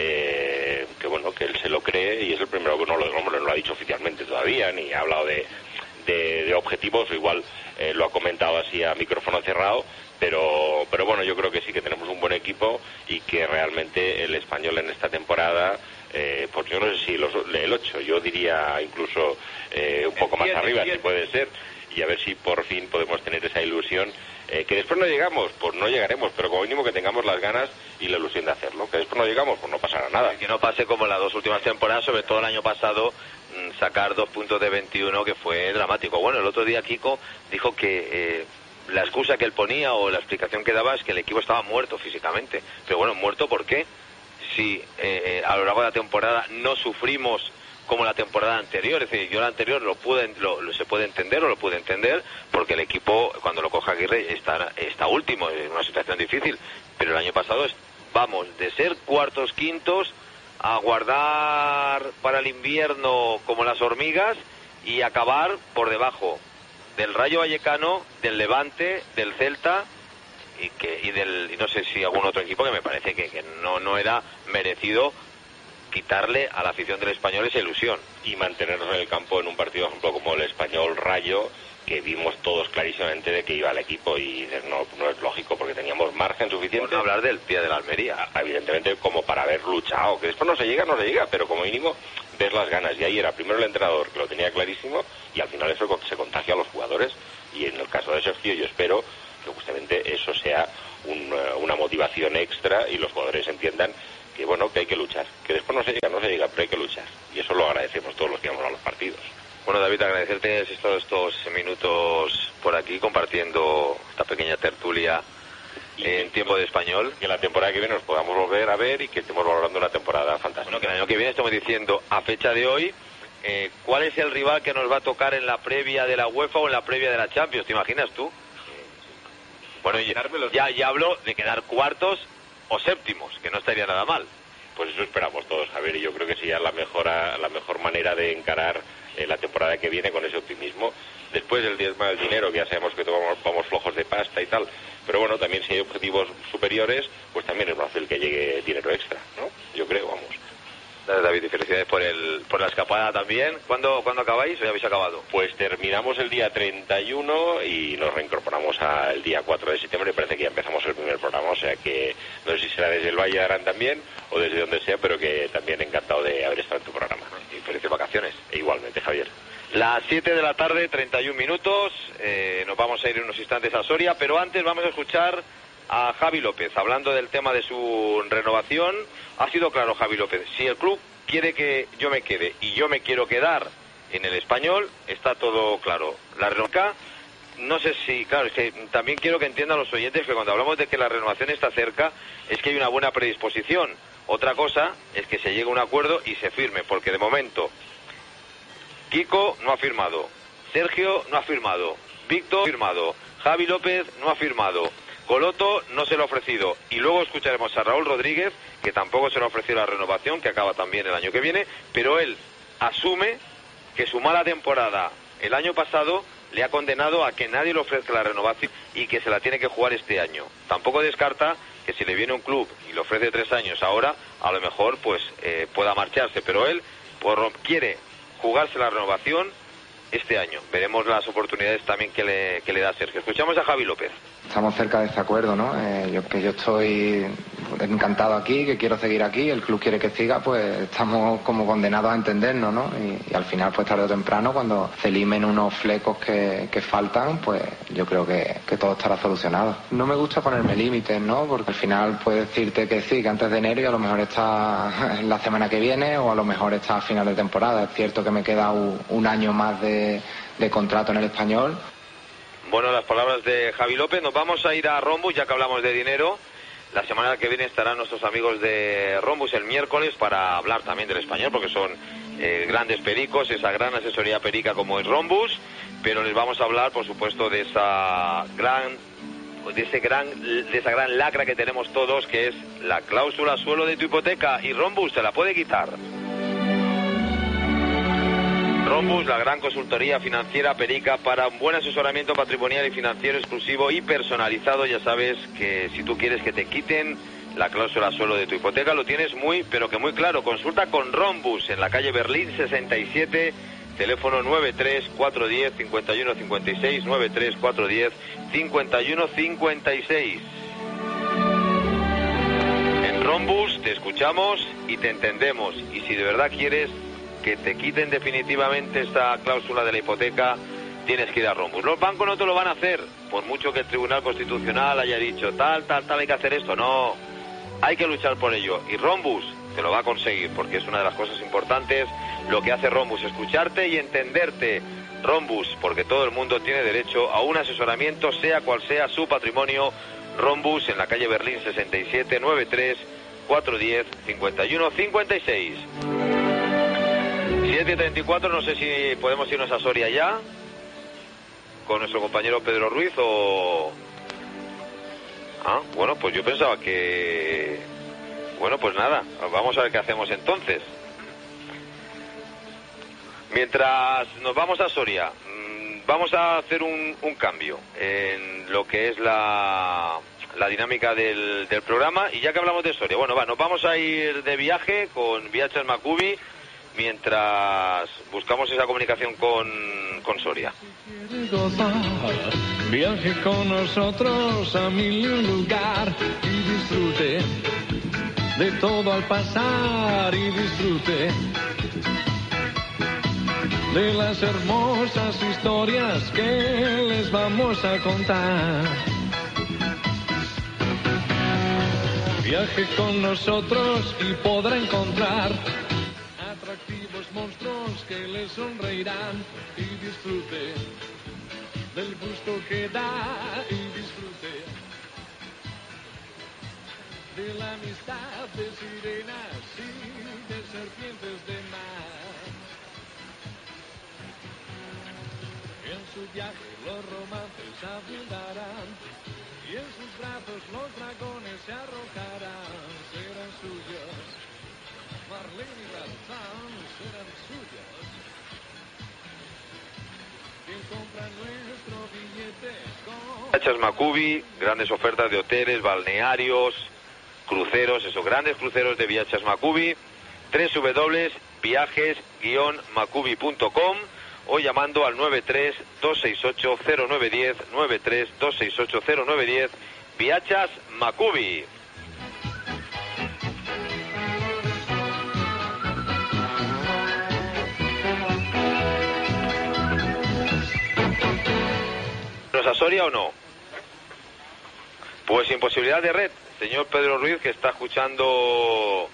eh, que bueno, que él se lo cree y es el primero que no lo, hombre, no lo ha dicho oficialmente todavía, ni ha hablado de De, de objetivos, igual eh, lo ha comentado así a micrófono cerrado, pero pero bueno, yo creo que sí que tenemos un buen equipo y que realmente el Español en esta temporada, eh, pues yo no sé si los, el ocho, yo diría incluso eh, un poco más arriba, si puede ser, y a ver si por fin podemos tener esa ilusión, eh, que después no llegamos, pues no llegaremos, pero como mínimo que tengamos las ganas y la ilusión de hacerlo, que después no llegamos, pues no pasará nada. Que no pase como las dos últimas temporadas, sobre todo el año pasado, sacar dos puntos de veintiuno, que fue dramático. Bueno, el otro día Kiko dijo que eh, la excusa que él ponía o la explicación que daba es que el equipo estaba muerto físicamente. Pero bueno, ¿muerto por qué? Si eh, a lo largo de la temporada no sufrimos como la temporada anterior, es decir, yo la anterior lo pude, lo, lo, se puede entender o lo pude entender porque el equipo, cuando lo coja Aguirre, está, está último, en una situación difícil, pero el año pasado es, vamos, de ser cuartos, quintos, a guardar para el invierno como las hormigas y acabar por debajo del Rayo Vallecano, del Levante, del Celta y que y del y no sé si algún otro equipo que me parece que, que no no era merecido quitarle a la afición del Español esa ilusión. Y mantenernos en el campo en un partido, por ejemplo, como el Español Rayo, que vimos todos clarísimamente de que iba el equipo y no, no es lógico porque teníamos margen suficiente. Por no hablar del pie de la Almería. Evidentemente, como para haber luchado, que después no se llega, no se llega, pero como mínimo ves las ganas. Y ahí era primero el entrenador, que lo tenía clarísimo, y al final eso se contagia a los jugadores. Y en el caso de Sergio, yo espero que justamente eso sea un, una motivación extra y los jugadores entiendan que bueno, que hay que luchar, que después no se llega, no se llega, pero hay que luchar. Y eso lo agradecemos todos los que vamos a los partidos. Bueno, David, agradecerte estos, estos minutos por aquí compartiendo esta pequeña tertulia y en tiempo de español. Que la temporada que viene nos podamos volver a ver y que estemos valorando una temporada fantástica. Bueno, que el año que viene estamos diciendo, a fecha de hoy, eh, ¿cuál es el rival que nos va a tocar en la previa de la UEFA o en la previa de la Champions? ¿Te imaginas tú? Bueno, ya, ya hablo de quedar cuartos o séptimos, que no estaría nada mal. Pues eso esperamos todos, Javier, y yo creo que sería la mejor, la mejor manera de encarar eh, la temporada que viene con ese optimismo. Después del diezma del dinero, que ya sabemos que vamos, vamos flojos de pasta y tal, pero bueno, también si hay objetivos superiores, pues también es fácil que llegue dinero extra, ¿no? Yo creo, vamos. Gracias, David, y felicidades por, el, por la escapada también. ¿Cuándo, ¿Cuándo acabáis o ya habéis acabado? Pues terminamos el día treinta y uno y nos reincorporamos al día cuatro de septiembre. Parece que ya empezamos el primer programa, o sea que no sé si será desde el Valle de Arán también o desde donde sea, pero que también encantado de haber estado en tu programa. Y felices vacaciones. E igualmente, Javier. Las siete de la tarde, treinta y un minutos. Eh, nos vamos a ir en unos instantes a Soria, pero antes vamos a escuchar a Javi López hablando del tema de su renovación. Ha sido claro Javi López, si el club quiere que yo me quede y yo me quiero quedar en el Español, está todo claro. La renovación, no sé si, claro, es que también quiero que entiendan los oyentes que cuando hablamos de que la renovación está cerca, es que hay una buena predisposición. Otra cosa es que se llegue a un acuerdo y se firme, porque de momento Kiko no ha firmado, Sergio no ha firmado, Víctor no ha firmado, Javi López no ha firmado, Coloto no se lo ha ofrecido, y luego escucharemos a Raúl Rodríguez, que tampoco se le ha ofrecido la renovación, que acaba también el año que viene, pero él asume que su mala temporada el año pasado le ha condenado a que nadie le ofrezca la renovación y que se la tiene que jugar este año. Tampoco descarta que si le viene un club y le ofrece tres años ahora, a lo mejor pues eh, pueda marcharse, pero él por, quiere jugarse la renovación este año. Veremos las oportunidades también que le, que le da Sergio. Escuchamos a Javi López. Estamos cerca de este acuerdo, ¿no? Eh, yo, que yo estoy encantado aquí, que quiero seguir aquí, el club quiere que siga, pues estamos como condenados a entendernos, ¿no? Y, y al final, pues tarde o temprano, cuando se limen unos flecos que, que faltan, pues yo creo que, que todo estará solucionado. No me gusta ponerme límites, ¿no? Porque al final puede decirte que sí, que antes de enero y a lo mejor está la semana que viene o a lo mejor está a final de temporada. Es cierto que me queda un, un año más de, de contrato en el Español. Bueno, las palabras de Javi López. Nos vamos a ir a Rombus, ya que hablamos de dinero. La semana que viene estarán nuestros amigos de Rombus el miércoles para hablar también del Español, porque son eh, grandes pericos, esa gran asesoría perica como es Rombus, pero les vamos a hablar, por supuesto, de esa gran, de ese gran, de esa gran lacra que tenemos todos, que es la cláusula suelo de tu hipoteca, y Rombus te la puede quitar. Rombus, la gran consultoría financiera perica para un buen asesoramiento patrimonial y financiero exclusivo y personalizado. Ya sabes que si tú quieres que te quiten la cláusula suelo de tu hipoteca, lo tienes muy, pero que muy claro. Consulta con Rombus en la calle Berlín sesenta y siete, teléfono nueve tres cuatro uno cero cinco uno cinco seis, nueve tres cuatro uno cero cinco uno cinco seis. En Rombus te escuchamos y te entendemos, y si de verdad quieres que te quiten definitivamente esta cláusula de la hipoteca, tienes que ir a Rombus. Los bancos no te lo van a hacer, por mucho que el Tribunal Constitucional haya dicho tal, tal, tal, hay que hacer esto. No, hay que luchar por ello, y Rombus te lo va a conseguir, porque es una de las cosas importantes lo que hace Rombus, escucharte y entenderte. Rombus, porque todo el mundo tiene derecho a un asesoramiento, sea cual sea su patrimonio. Rombus en la calle Berlín sesenta y siete, nueve tres cuatro uno cero cinco uno cinco seis. siete y treinta y cuatro, no sé si podemos irnos a Soria ya con nuestro compañero Pedro Ruiz o... Ah, bueno, pues yo pensaba que... Bueno, pues nada, vamos a ver qué hacemos entonces. Mientras nos vamos a Soria, vamos a hacer un, un cambio en lo que es la, la dinámica del, del programa, y ya que hablamos de Soria, bueno, va, nos vamos a ir de viaje con Viajes Macubi, mientras buscamos esa comunicación con, con Soria. Viaje con nosotros a mil lugar y disfrute de todo al pasar, y disfrute de las hermosas historias que les vamos a contar. Viaje con nosotros y podrá encontrar atractivos monstruos que le le sonreirán y disfrute del gusto que da y disfrute de la amistad de sirenas y de serpientes de mar. En su viaje los romances abundarán y en sus brazos los dragones se arrojarán. Serán suyos, Marlene y Balzán serán suyos. Quien compra nuestro billete con... Viachas Macubi, grandes ofertas de hoteles, balnearios, cruceros, esos grandes cruceros de Viachas Macubi, doble u doble u doble u punto viajes guion macubi punto com o llamando al nueve tres dos seis ocho cero nueve uno cero, nueve tres dos seis ocho cero nueve uno cero, Viachas Macubi. ¿Nos a Soria o no? Pues sin posibilidad de red. Señor Pedro Ruiz, que está escuchando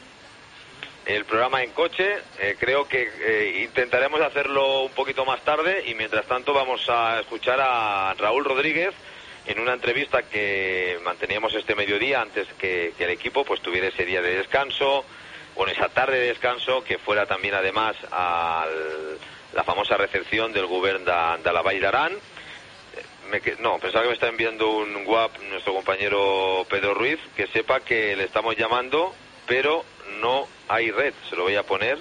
el programa en coche, eh, creo que eh, intentaremos hacerlo un poquito más tarde y mientras tanto vamos a escuchar a Raúl Rodríguez en una entrevista que manteníamos este mediodía antes que, que el equipo pues tuviera ese día de descanso, bueno, esa tarde de descanso, que fuera también además a la famosa recepción del Govern de, de la Vall d'Aran. Me, no, pensaba que me está enviando un WhatsApp nuestro compañero Pedro Ruiz, que sepa que le estamos llamando, pero no hay red. Se lo voy a poner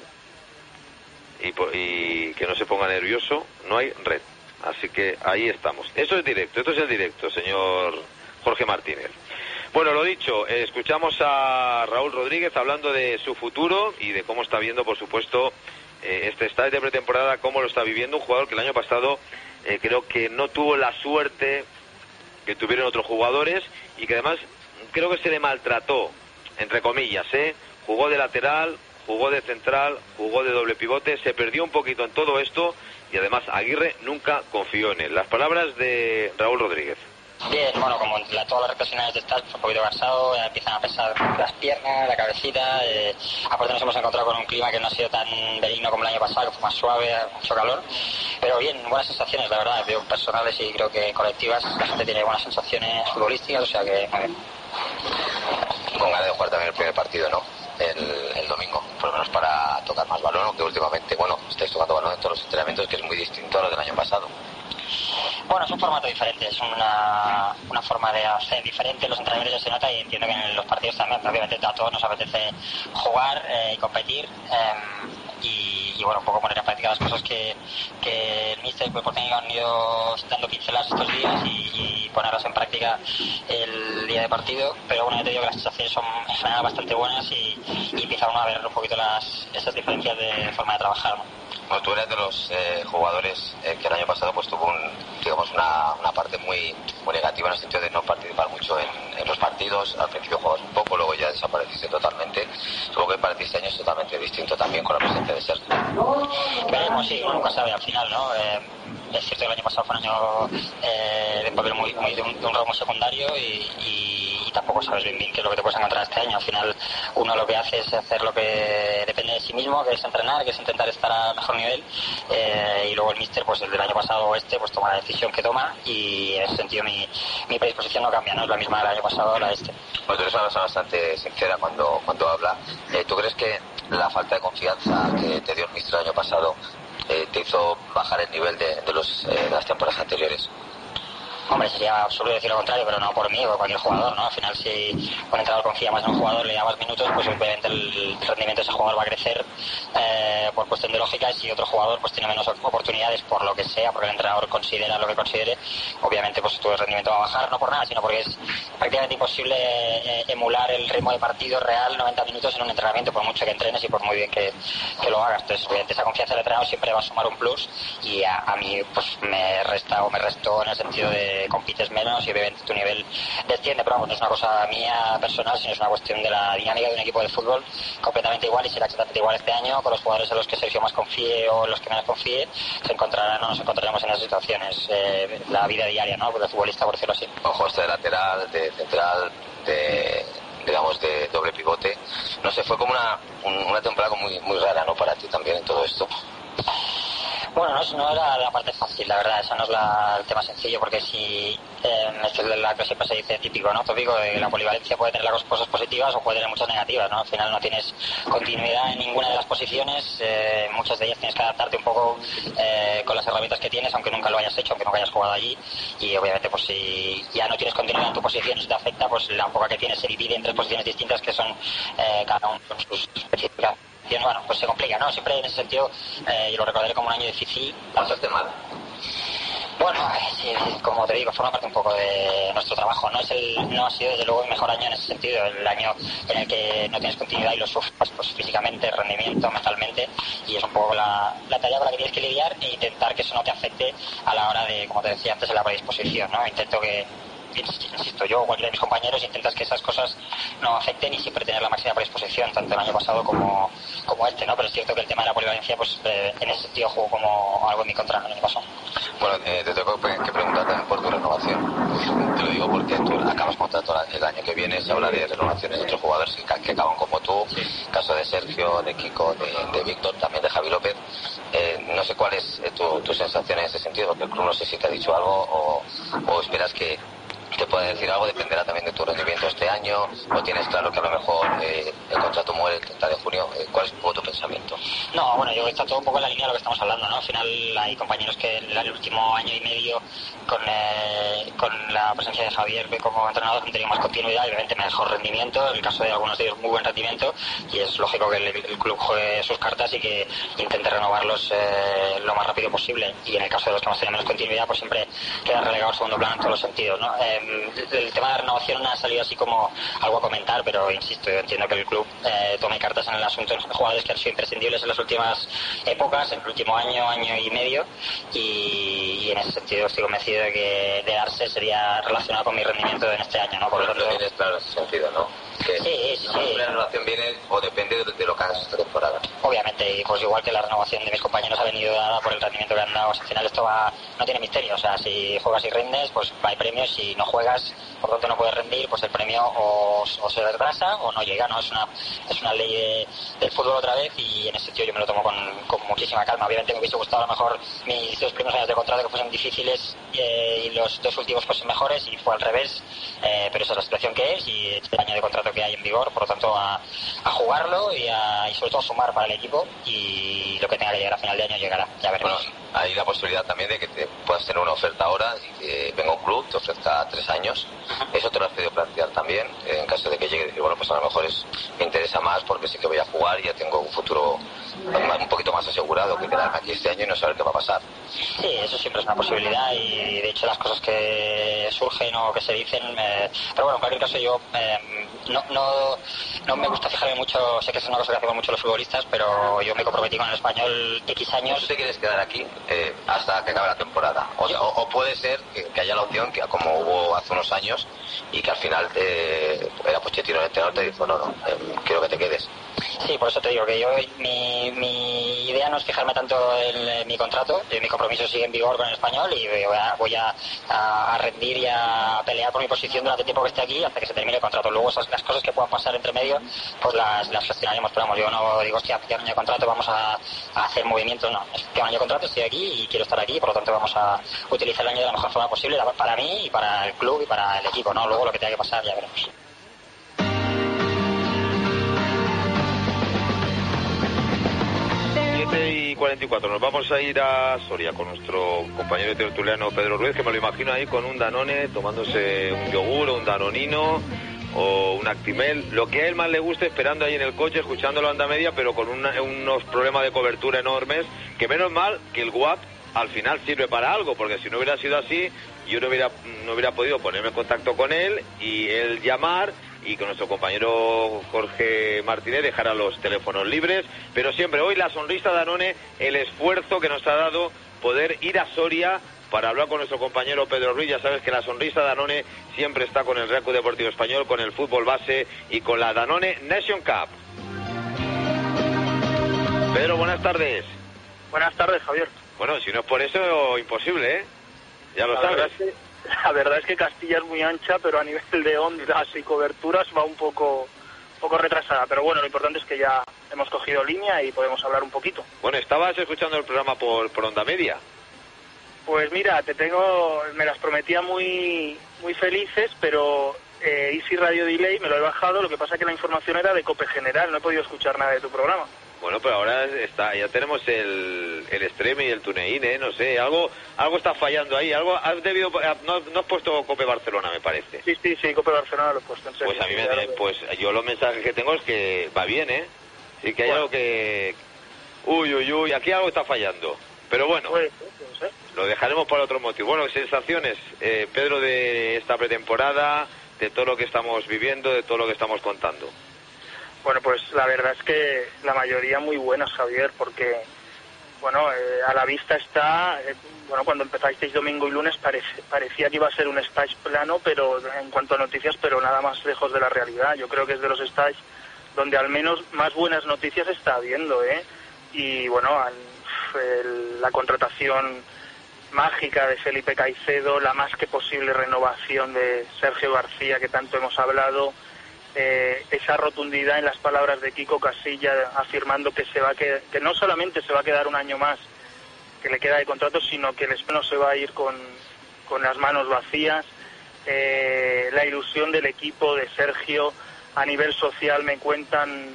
y, y que no se ponga nervioso, no hay red. Así que ahí estamos. Eso es directo, esto es el directo, señor Jorge Martínez. Bueno, lo dicho, eh, escuchamos a Raúl Rodríguez hablando de su futuro y de cómo está viendo, por supuesto, eh, este stage de pretemporada, cómo lo está viviendo un jugador que el año pasado eh, creo que no tuvo la suerte que tuvieron otros jugadores y que además creo que se le maltrató, entre comillas, ¿eh? Jugó de lateral, jugó de central, jugó de doble pivote, se perdió un poquito en todo esto y además Aguirre nunca confió en él. Las palabras de Raúl Rodríguez. Bien, bueno, como la, todas las represiones de estar un poquito cansado, ya empiezan a pesar las piernas, la cabecita, eh, aparte nos hemos encontrado con un clima que no ha sido tan benigno como el año pasado, que fue más suave, mucho calor, pero bien, buenas sensaciones, la verdad, digo, personales y creo que colectivas, la gente tiene buenas sensaciones futbolísticas, o sea que muy bien. Con ganas de jugar también el primer partido, ¿no? El, el domingo, por lo menos para tocar más balón, aunque últimamente, bueno, estáis tocando balón en todos los entrenamientos, que es muy distinto a lo del año pasado. Bueno, es un formato diferente, es una, una forma de hacer diferente, los entrenamientos ya se nota y entiendo que en los partidos también, obviamente a todos nos apetece jugar eh, y competir eh, y, y bueno, un poco poner en práctica las cosas que, que el míster y el cuerpo técnico han ido dando pinceladas estos días y, y ponerlas en práctica el día de partido, pero bueno, yo te digo que las sensaciones son en general bastante buenas y, y empieza uno a ver un poquito las, esas diferencias de forma de trabajar, ¿no? Bueno, tú eres de los eh, jugadores eh, que el año pasado pues tuvo un, digamos una, una parte muy muy negativa en el sentido de no participar mucho en, en los partidos. Al principio jugabas un poco, luego ya desapareciste totalmente. Supongo que para ti este año es totalmente distinto también con la presencia de Sergio. Veremos, sí, uno nunca sabe al final, ¿no? Eh, es cierto que el año pasado fue un año eh, de papel muy, muy de, un, de un ramo secundario y, y, y tampoco sabes bien bien qué es lo que te puedes encontrar este año. Al final uno lo que hace es hacer lo que depende de sí mismo, que es entrenar, que es intentar estar a mejor nivel eh, y luego el míster, pues el del año pasado o este, pues toma la decisión que toma y en ese sentido mi, mi predisposición no cambia, no es la misma del año pasado o la de este. Bueno, tú eres una persona bastante sincera cuando, cuando habla. Eh, ¿Tú crees que la falta de confianza que te dio el míster el año pasado eh, te hizo bajar el nivel de, de, los, eh, de las temporadas anteriores? Hombre, sería absurdo decir lo contrario, pero no por mí o por cualquier jugador, ¿no? Al final, si un entrenador confía más en un jugador, le da más minutos, pues obviamente el rendimiento de ese jugador va a crecer eh, por cuestión de lógica, y si otro jugador pues tiene menos oportunidades por lo que sea, porque el entrenador considera lo que considere, obviamente pues tu rendimiento va a bajar, no por nada, sino porque es prácticamente imposible eh, emular el ritmo de partido real noventa minutos en un entrenamiento, por mucho que entrenes y por muy bien que, que lo hagas. Entonces, obviamente esa confianza del entrenador siempre va a sumar un plus y a, a mí pues me resta o me restó en el sentido de compites menos y obviamente tu nivel desciende, pero vamos, no es una cosa mía personal, sino es una cuestión de la dinámica de un equipo de fútbol completamente igual y será exactamente igual este año con los jugadores en los que Sergio más confíe o en los que menos confíe, se encontrarán o nos encontraremos en esas situaciones, eh, la vida diaria, ¿no? Del futbolista, por decirlo así. Ojo, este de lateral, de central, de digamos de doble pivote, no sé, fue como una, una temporada muy, muy rara, ¿no? Para ti también en todo esto. Bueno, no, no era la parte fácil, la verdad, eso no es la, el tema sencillo, porque si eh, esto es la que siempre se dice típico, ¿no? Tópico, de la polivalencia puede tener las cosas positivas o puede tener muchas negativas, ¿no? Al final no tienes continuidad en ninguna de las posiciones, eh, muchas de ellas tienes que adaptarte un poco eh, con las herramientas que tienes, aunque nunca lo hayas hecho, aunque nunca hayas jugado allí, y obviamente pues si ya no tienes continuidad en tu posición, si te afecta, pues la poca que tienes se divide en tres posiciones distintas que son eh, cada uno con sus especificidades. Bueno, pues se complica, ¿no? Siempre en ese sentido, eh, yo lo recordaré como un año difícil. ¿Pasaste mal? Bueno, sí, como te digo, forma parte un poco de nuestro trabajo. No es el, no ha sido desde luego el mejor año en ese sentido, el año en el que no tienes continuidad y lo sufres pues, físicamente, rendimiento, mentalmente, y es un poco la, la tarea con la que tienes que lidiar e intentar que eso no te afecte a la hora de, como te decía antes, en la predisposición, ¿no? Intento que insisto, yo o cualquiera de mis compañeros intentas que esas cosas no afecten y siempre tener la máxima predisposición, tanto el año pasado como, como este, ¿no? Pero es cierto que el tema de la polivalencia, pues eh, en ese sentido jugó como algo en mi contra el año pasado. Bueno, eh, te tengo que preguntar también por tu renovación. Te lo digo porque tú acabas contrato el año que viene, se habla de renovaciones de otros jugadores que, que acaban como tú, caso de Sergio, de Kiko, de, de Víctor, también de Javi López. Eh, no sé cuál es eh, tu, tu sensación en ese sentido, porque el club no sé si te ha dicho algo o, o esperas que te puede decir algo, dependerá también de tu rendimiento este año, o tienes claro que a lo mejor eh, el contrato muere el treinta de junio. Eh, ¿Cuál es un poco tu pensamiento? No, bueno, yo está todo un poco en la línea de lo que estamos hablando, ¿no? Al final hay compañeros que en el último año y medio con, eh, con la presencia de Javier como entrenador han tenido más continuidad y obviamente mejor rendimiento, en el caso de algunos de ellos muy buen rendimiento, y es lógico que el, el club juegue sus cartas y que intente renovarlos eh, lo más rápido posible, y en el caso de los que hemos tenido menos continuidad pues siempre queda relegado al segundo plano en todos los sentidos, ¿no? Eh, el tema de la renovación ha salido así como algo a comentar, pero insisto, yo entiendo que el club eh, tome cartas en el asunto de jugadores que han sido imprescindibles en las últimas épocas, en el último año, año y medio, y, y en ese sentido estoy convencido de que de darse sería relacionado con mi rendimiento en este año, ¿no? Por lo tanto, tienes claro ese sentido, ¿no? Que sí, sí, sí. La renovación viene o depende de, de lo que hagas esta temporada. Obviamente, y pues igual que la renovación de mis compañeros ha venido dada por el rendimiento que han dado, al final esto va, no tiene misterio, o sea, si juegas y rindes, pues hay premios, si no juegas, por tanto no puedes rendir, pues el premio o, o se retrasa o no llega, ¿no? Es una, es una ley de, del fútbol otra vez, y en ese sentido yo me lo tomo con, con muchísima calma. Obviamente me hubiese gustado a lo mejor mis dos primeros años de contrato que fuesen difíciles eh, y los dos últimos fuesen mejores, y fue al revés, eh, pero esa es la situación que es, y este año de contrato que hay en vigor, por lo tanto a, a jugarlo y, a, y sobre todo a sumar para el equipo, y lo que tenga que llegar a final de año llegará, ya veremos. Bueno, hay la posibilidad también de que te puedas tener una oferta ahora y que venga un club, te ofrezca tres años. Eso te lo has podido plantear también, en caso de que llegue y decir, bueno, pues a lo mejor es, me interesa más porque sé que voy a jugar y ya tengo un futuro un poquito más asegurado que quedarme aquí este año y no saber qué va a pasar. Sí, eso siempre es una posibilidad, y de hecho las cosas que surgen o que se dicen, eh, pero bueno, en cualquier caso yo eh, no, no, no me gusta fijarme mucho, sé que es una cosa que hacemos mucho los futbolistas, pero yo me comprometí con el Español X años. ¿Tú te quieres quedar aquí eh, hasta que acabe la temporada? O, o, o puede ser que, que haya la opción, que como hubo hace unos años, y que al final eh, era Pochettino el entrenador, te dijo, no, no, eh, quiero que te quedes. Sí, por eso te digo que yo mi, mi idea no es fijarme tanto en, en mi contrato, mi compromiso sigue en vigor con el Español y voy a, voy a, a, a rendir y a pelear por mi posición durante el tiempo que esté aquí hasta que se termine el contrato. Luego esas, las cosas que puedan pasar entre medio pues las, las gestionaremos, pero vamos, yo no digo, hostia, ya un año de contrato, vamos a, a hacer movimientos, no, es que un año de contrato, estoy aquí y quiero estar aquí, por lo tanto vamos a utilizar el año de la mejor forma posible para mí y para el club y para el equipo, ¿no? Luego lo que tenga que pasar ya veremos. siete y cuarenta y cuatro, nos vamos a ir a Soria con nuestro compañero tertuliano Pedro Ruiz, que me lo imagino ahí con un Danone, tomándose un yogur o un danonino o un Actimel, lo que a él más le guste, esperando ahí en el coche, escuchándolo a onda media, pero con una, unos problemas de cobertura enormes, que menos mal que el WhatsApp al final sirve para algo, porque si no hubiera sido así, yo no hubiera, no hubiera podido ponerme en contacto con él y él llamar, y con nuestro compañero Jorge Martínez dejar a los teléfonos libres, pero siempre hoy la sonrisa Danone, el esfuerzo que nos ha dado poder ir a Soria para hablar con nuestro compañero Pedro Ruiz. Ya sabes que la sonrisa Danone siempre está con el Real Club Deportivo Español, con el fútbol base y con la Danone Nation Cup. Pedro, buenas tardes. Buenas tardes, Javier. Bueno, si no es por eso, imposible, ¿eh? Ya lo la sabes. Verdad es que, la verdad es que Castilla es muy ancha, pero a nivel de ondas y coberturas va un poco, un poco retrasada. Pero bueno, lo importante es que ya hemos cogido línea y podemos hablar un poquito. Bueno, ¿estabas escuchando el programa por, por Onda Media? Pues mira, te tengo, me las prometía muy muy felices, pero eh, Easy Radio Delay me lo he bajado, lo que pasa es que la información era de Cope General, no he podido escuchar nada de tu programa. Bueno, pero ahora está, ya tenemos el, el streaming y el TuneIn, ¿eh? No sé, algo algo está fallando ahí, algo has debido, no, no has puesto Cope Barcelona, me parece. Sí, sí, sí, Cope Barcelona lo he puesto, en serio. Pues a mí me, pues yo los mensajes que tengo es que va bien, ¿eh? Sí que hay bueno. algo que, uy, uy, uy, aquí algo está fallando, pero bueno. Pues, pues, ¿eh? Lo dejaremos para otro motivo. Bueno, sensaciones, eh, Pedro, de esta pretemporada, de todo lo que estamos viviendo, de todo lo que estamos contando. Bueno, pues la verdad es que la mayoría muy buenas, Javier, porque, bueno, eh, a la vista está, eh, bueno, cuando empezasteis domingo y lunes parece, parecía que iba a ser un stage plano, pero en cuanto a noticias, pero nada más lejos de la realidad. Yo creo que es de los stages donde al menos más buenas noticias está habiendo, ¿eh? Y, bueno, el, la contratación mágica de Felipe Caicedo, la más que posible renovación de Sergio García, que tanto hemos hablado, eh, esa rotundidad en las palabras de Kiko Casilla afirmando que se va a que, que no solamente se va a quedar un año más que le queda de contrato, sino que el Español se va a ir con, con las manos vacías, eh, la ilusión del equipo de Sergio a nivel social. Me cuentan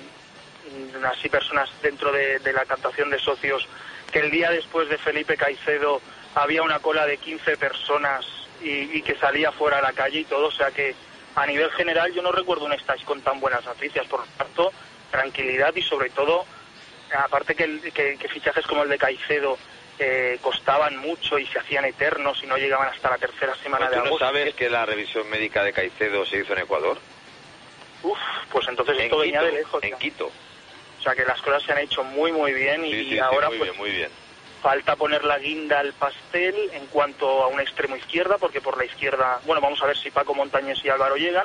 así personas dentro de, de la captación de socios que el día después de Felipe Caicedo había una cola de quince personas y, y que salía fuera a la calle y todo, o sea que a nivel general yo no recuerdo un stage con tan buenas noticias, por lo tanto, tranquilidad y sobre todo, aparte que, el, que, que fichajes como el de Caicedo eh, costaban mucho y se hacían eternos y no llegaban hasta la tercera semana ¿Tú de agosto. ¿Tú no sabes que la revisión médica de Caicedo se hizo en Ecuador? Uf, pues entonces en esto Quito, venía de lejos. En ya. Quito. O sea que las cosas se han hecho muy muy bien y, sí, sí, y ahora sí, muy pues bien, muy bien. falta poner la guinda al pastel en cuanto a un extremo izquierda, porque por la izquierda, bueno, vamos a ver si Paco Montañés y Álvaro llegan,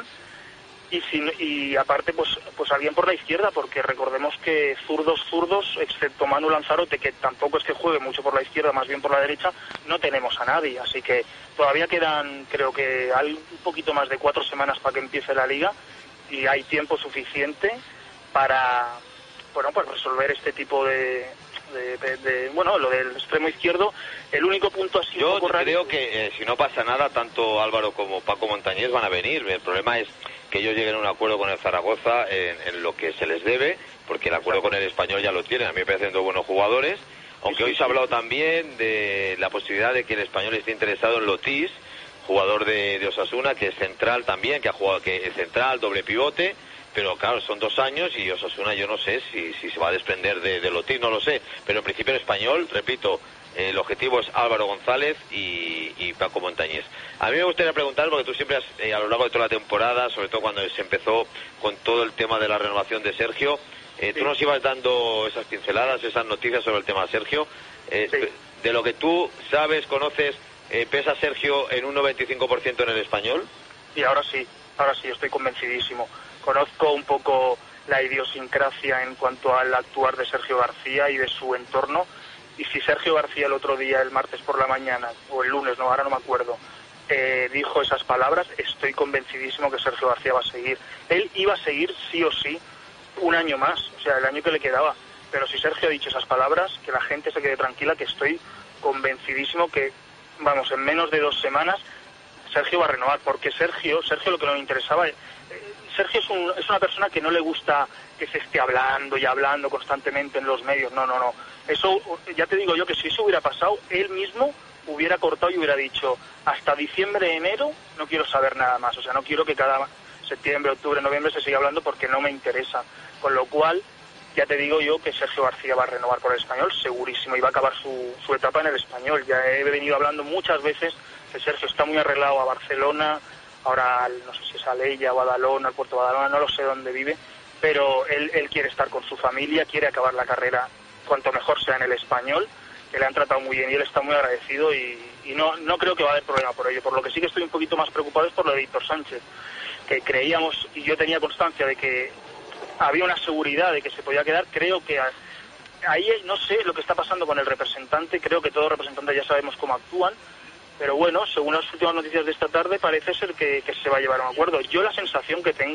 y si, y aparte pues pues alguien por la izquierda, porque recordemos que zurdos zurdos, excepto Manu Lanzarote, que tampoco es que juegue mucho por la izquierda, más bien por la derecha, no tenemos a nadie, así que todavía quedan, creo que hay un poquito más de cuatro semanas para que empiece la liga, y hay tiempo suficiente para, bueno, pues resolver este tipo de De, de, de, bueno, lo del extremo izquierdo. El único punto así yo un poco raro... creo que eh, si no pasa nada, tanto Álvaro como Paco Montañés van a venir. El problema es que ellos lleguen a un acuerdo con el Zaragoza en, en lo que se les debe, porque el acuerdo con el Español ya lo tienen. A mí me parecen dos buenos jugadores, aunque hoy se ha hablado también de la posibilidad de que el Español esté interesado en Lotis, jugador de, de Osasuna, que es central también, que ha jugado, que es central, doble pivote. Pero claro, son dos años y Osasuna yo no sé si, si se va a desprender de, de Lotis, no lo sé. Pero en principio en Español, repito, eh, el objetivo es Álvaro González y, y Paco Montañés. A mí me gustaría preguntar, porque tú siempre has, eh, a lo largo de toda la temporada, sobre todo cuando se empezó con todo el tema de la renovación de Sergio, eh, sí. tú nos ibas dando esas pinceladas, esas noticias sobre el tema de Sergio. Eh, sí. De lo que tú sabes, conoces, eh, ¿pesa Sergio en un noventa y cinco por ciento en el Español? Sí, ahora sí, ahora sí, estoy convencidísimo. Conozco un poco la idiosincrasia en cuanto al actuar de Sergio García y de su entorno, y si Sergio García el otro día, el martes por la mañana, o el lunes, no, ahora no me acuerdo, eh, dijo esas palabras, estoy convencidísimo que Sergio García va a seguir. Él iba a seguir sí o sí un año más, o sea, el año que le quedaba, pero si Sergio ha dicho esas palabras, que la gente se quede tranquila, que estoy convencidísimo que, vamos, en menos de dos semanas Sergio va a renovar, porque Sergio, Sergio lo que no le interesaba... Eh, Sergio es, un, es una persona que no le gusta que se esté hablando y hablando constantemente en los medios, no, no, no. Eso, ya te digo yo, que si eso hubiera pasado, él mismo hubiera cortado y hubiera dicho, hasta diciembre, enero, no quiero saber nada más. O sea, no quiero que cada septiembre, octubre, noviembre se siga hablando porque no me interesa. Con lo cual, ya te digo yo que Sergio García va a renovar por el Español, segurísimo, y va a acabar su, su etapa en el Español. Ya he venido hablando muchas veces que Sergio está muy arreglado a Barcelona, ahora no sé si es Alella, Badalona, el Puerto Badalona, no lo sé dónde vive, pero él, él quiere estar con su familia, quiere acabar la carrera cuanto mejor sea en el Español, que le han tratado muy bien y él está muy agradecido y, y no, no creo que va a haber problema por ello. Por lo que sí que estoy un poquito más preocupado es por lo de Víctor Sánchez, que creíamos, y yo tenía constancia de que había una seguridad de que se podía quedar. Creo que ahí no sé lo que está pasando con el representante, creo que todos los representantes ya sabemos cómo actúan, pero bueno, según las últimas noticias de esta tarde parece ser que, que se va a llevar a un acuerdo. Yo la sensación que tengo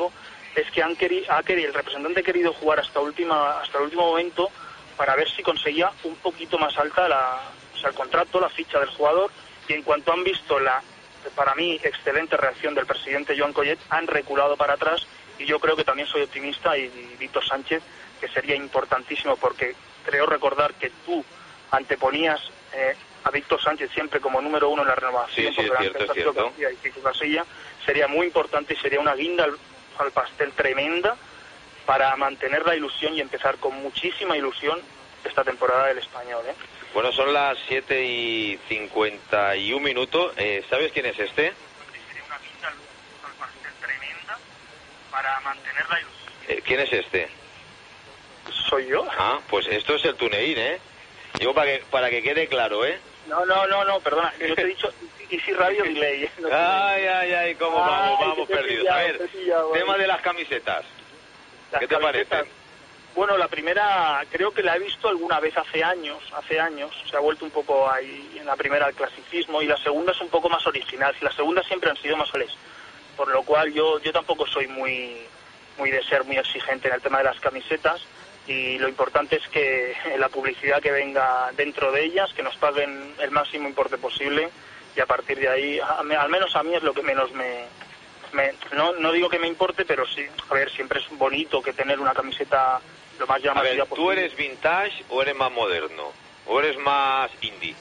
es que han queri, ha querido, el representante ha querido jugar hasta última hasta el último momento para ver si conseguía un poquito más alta la, o sea, el contrato, la ficha del jugador, y en cuanto han visto la, para mí, excelente reacción del presidente Joan Collet, han reculado para atrás, y yo creo que también soy optimista, y, y Víctor Sánchez, que sería importantísimo, porque creo recordar que tú anteponías eh, a Víctor Sánchez siempre como número uno en la renovación, sí, sí, porque es cierto, es cierto. Y Kiko Casilla, sería muy importante y sería una guinda al, al pastel tremenda para mantener la ilusión y empezar con muchísima ilusión esta temporada del Español, ¿eh? Bueno, son las siete y cincuenta y un minutos. Eh, ¿Sabes quién es este? Sería una guinda al, al pastel tremenda para mantener la ilusión. Eh, ¿Quién es este? ¿Soy yo? Ah, pues esto es el TuneIn, ¿eh? Digo para que, para que quede claro, ¿eh? No, no, no, no, perdona. Yo te he dicho Easy Radio Delay. ¿Eh? No ay, ay, ay, cómo ay, vamos, vamos perdidos. Pillado, a ver, pillado, tema ¿eh? de las camisetas. Las ¿Qué te camisetas, parece? Bueno, la primera creo que la he visto alguna vez hace años, hace años. Se ha vuelto un poco ahí en la primera al clasicismo, y la segunda es un poco más original. Y las segundas siempre han sido más soles. Por lo cual yo, yo tampoco soy muy, muy de ser muy exigente en el tema de las camisetas. Y lo importante es que la publicidad que venga dentro de ellas, que nos paguen el máximo importe posible, y a partir de ahí, a, al menos a mí es lo que menos me, me no, no digo que me importe, pero sí, a ver, siempre es bonito que tener una camiseta lo más A llamativa ver, posible. ¿tú eres vintage o eres más moderno? ¿O eres más indie?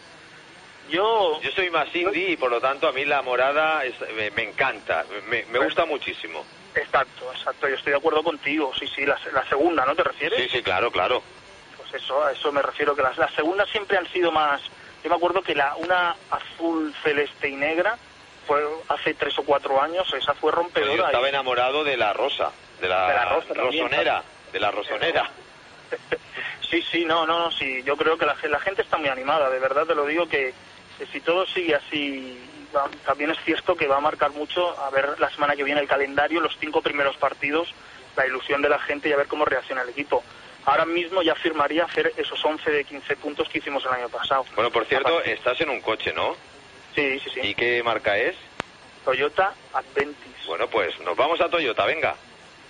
Yo... Yo soy más indie y por lo tanto a mí la morada es, me, me encanta, me, me gusta muchísimo. Exacto, exacto, yo estoy de acuerdo contigo, sí, sí, la, la segunda, ¿no te refieres? Sí, sí, claro, claro. Pues eso, a eso me refiero, que las, las segundas siempre han sido más... Yo me acuerdo que la una azul, celeste y negra fue hace tres o cuatro años, esa fue rompedora. Yo estaba y... enamorado de la rosa, de la, de la rosa rosonera, también, de la rosonera. Sí, sí, no, no, no, sí, yo creo que la, la gente está muy animada, de verdad te lo digo, que, que si todo sigue así, va, también es cierto que va a marcar mucho, a ver la semana que viene el calendario, los cinco primeros partidos, la ilusión de la gente y a ver cómo reacciona el equipo. Ahora mismo ya firmaría hacer esos once de quince puntos que hicimos el año pasado. Bueno, por cierto, estás en un coche, ¿no? Sí, sí, sí. ¿Y qué marca es? Toyota Adventis. Bueno, pues nos vamos a Toyota, venga.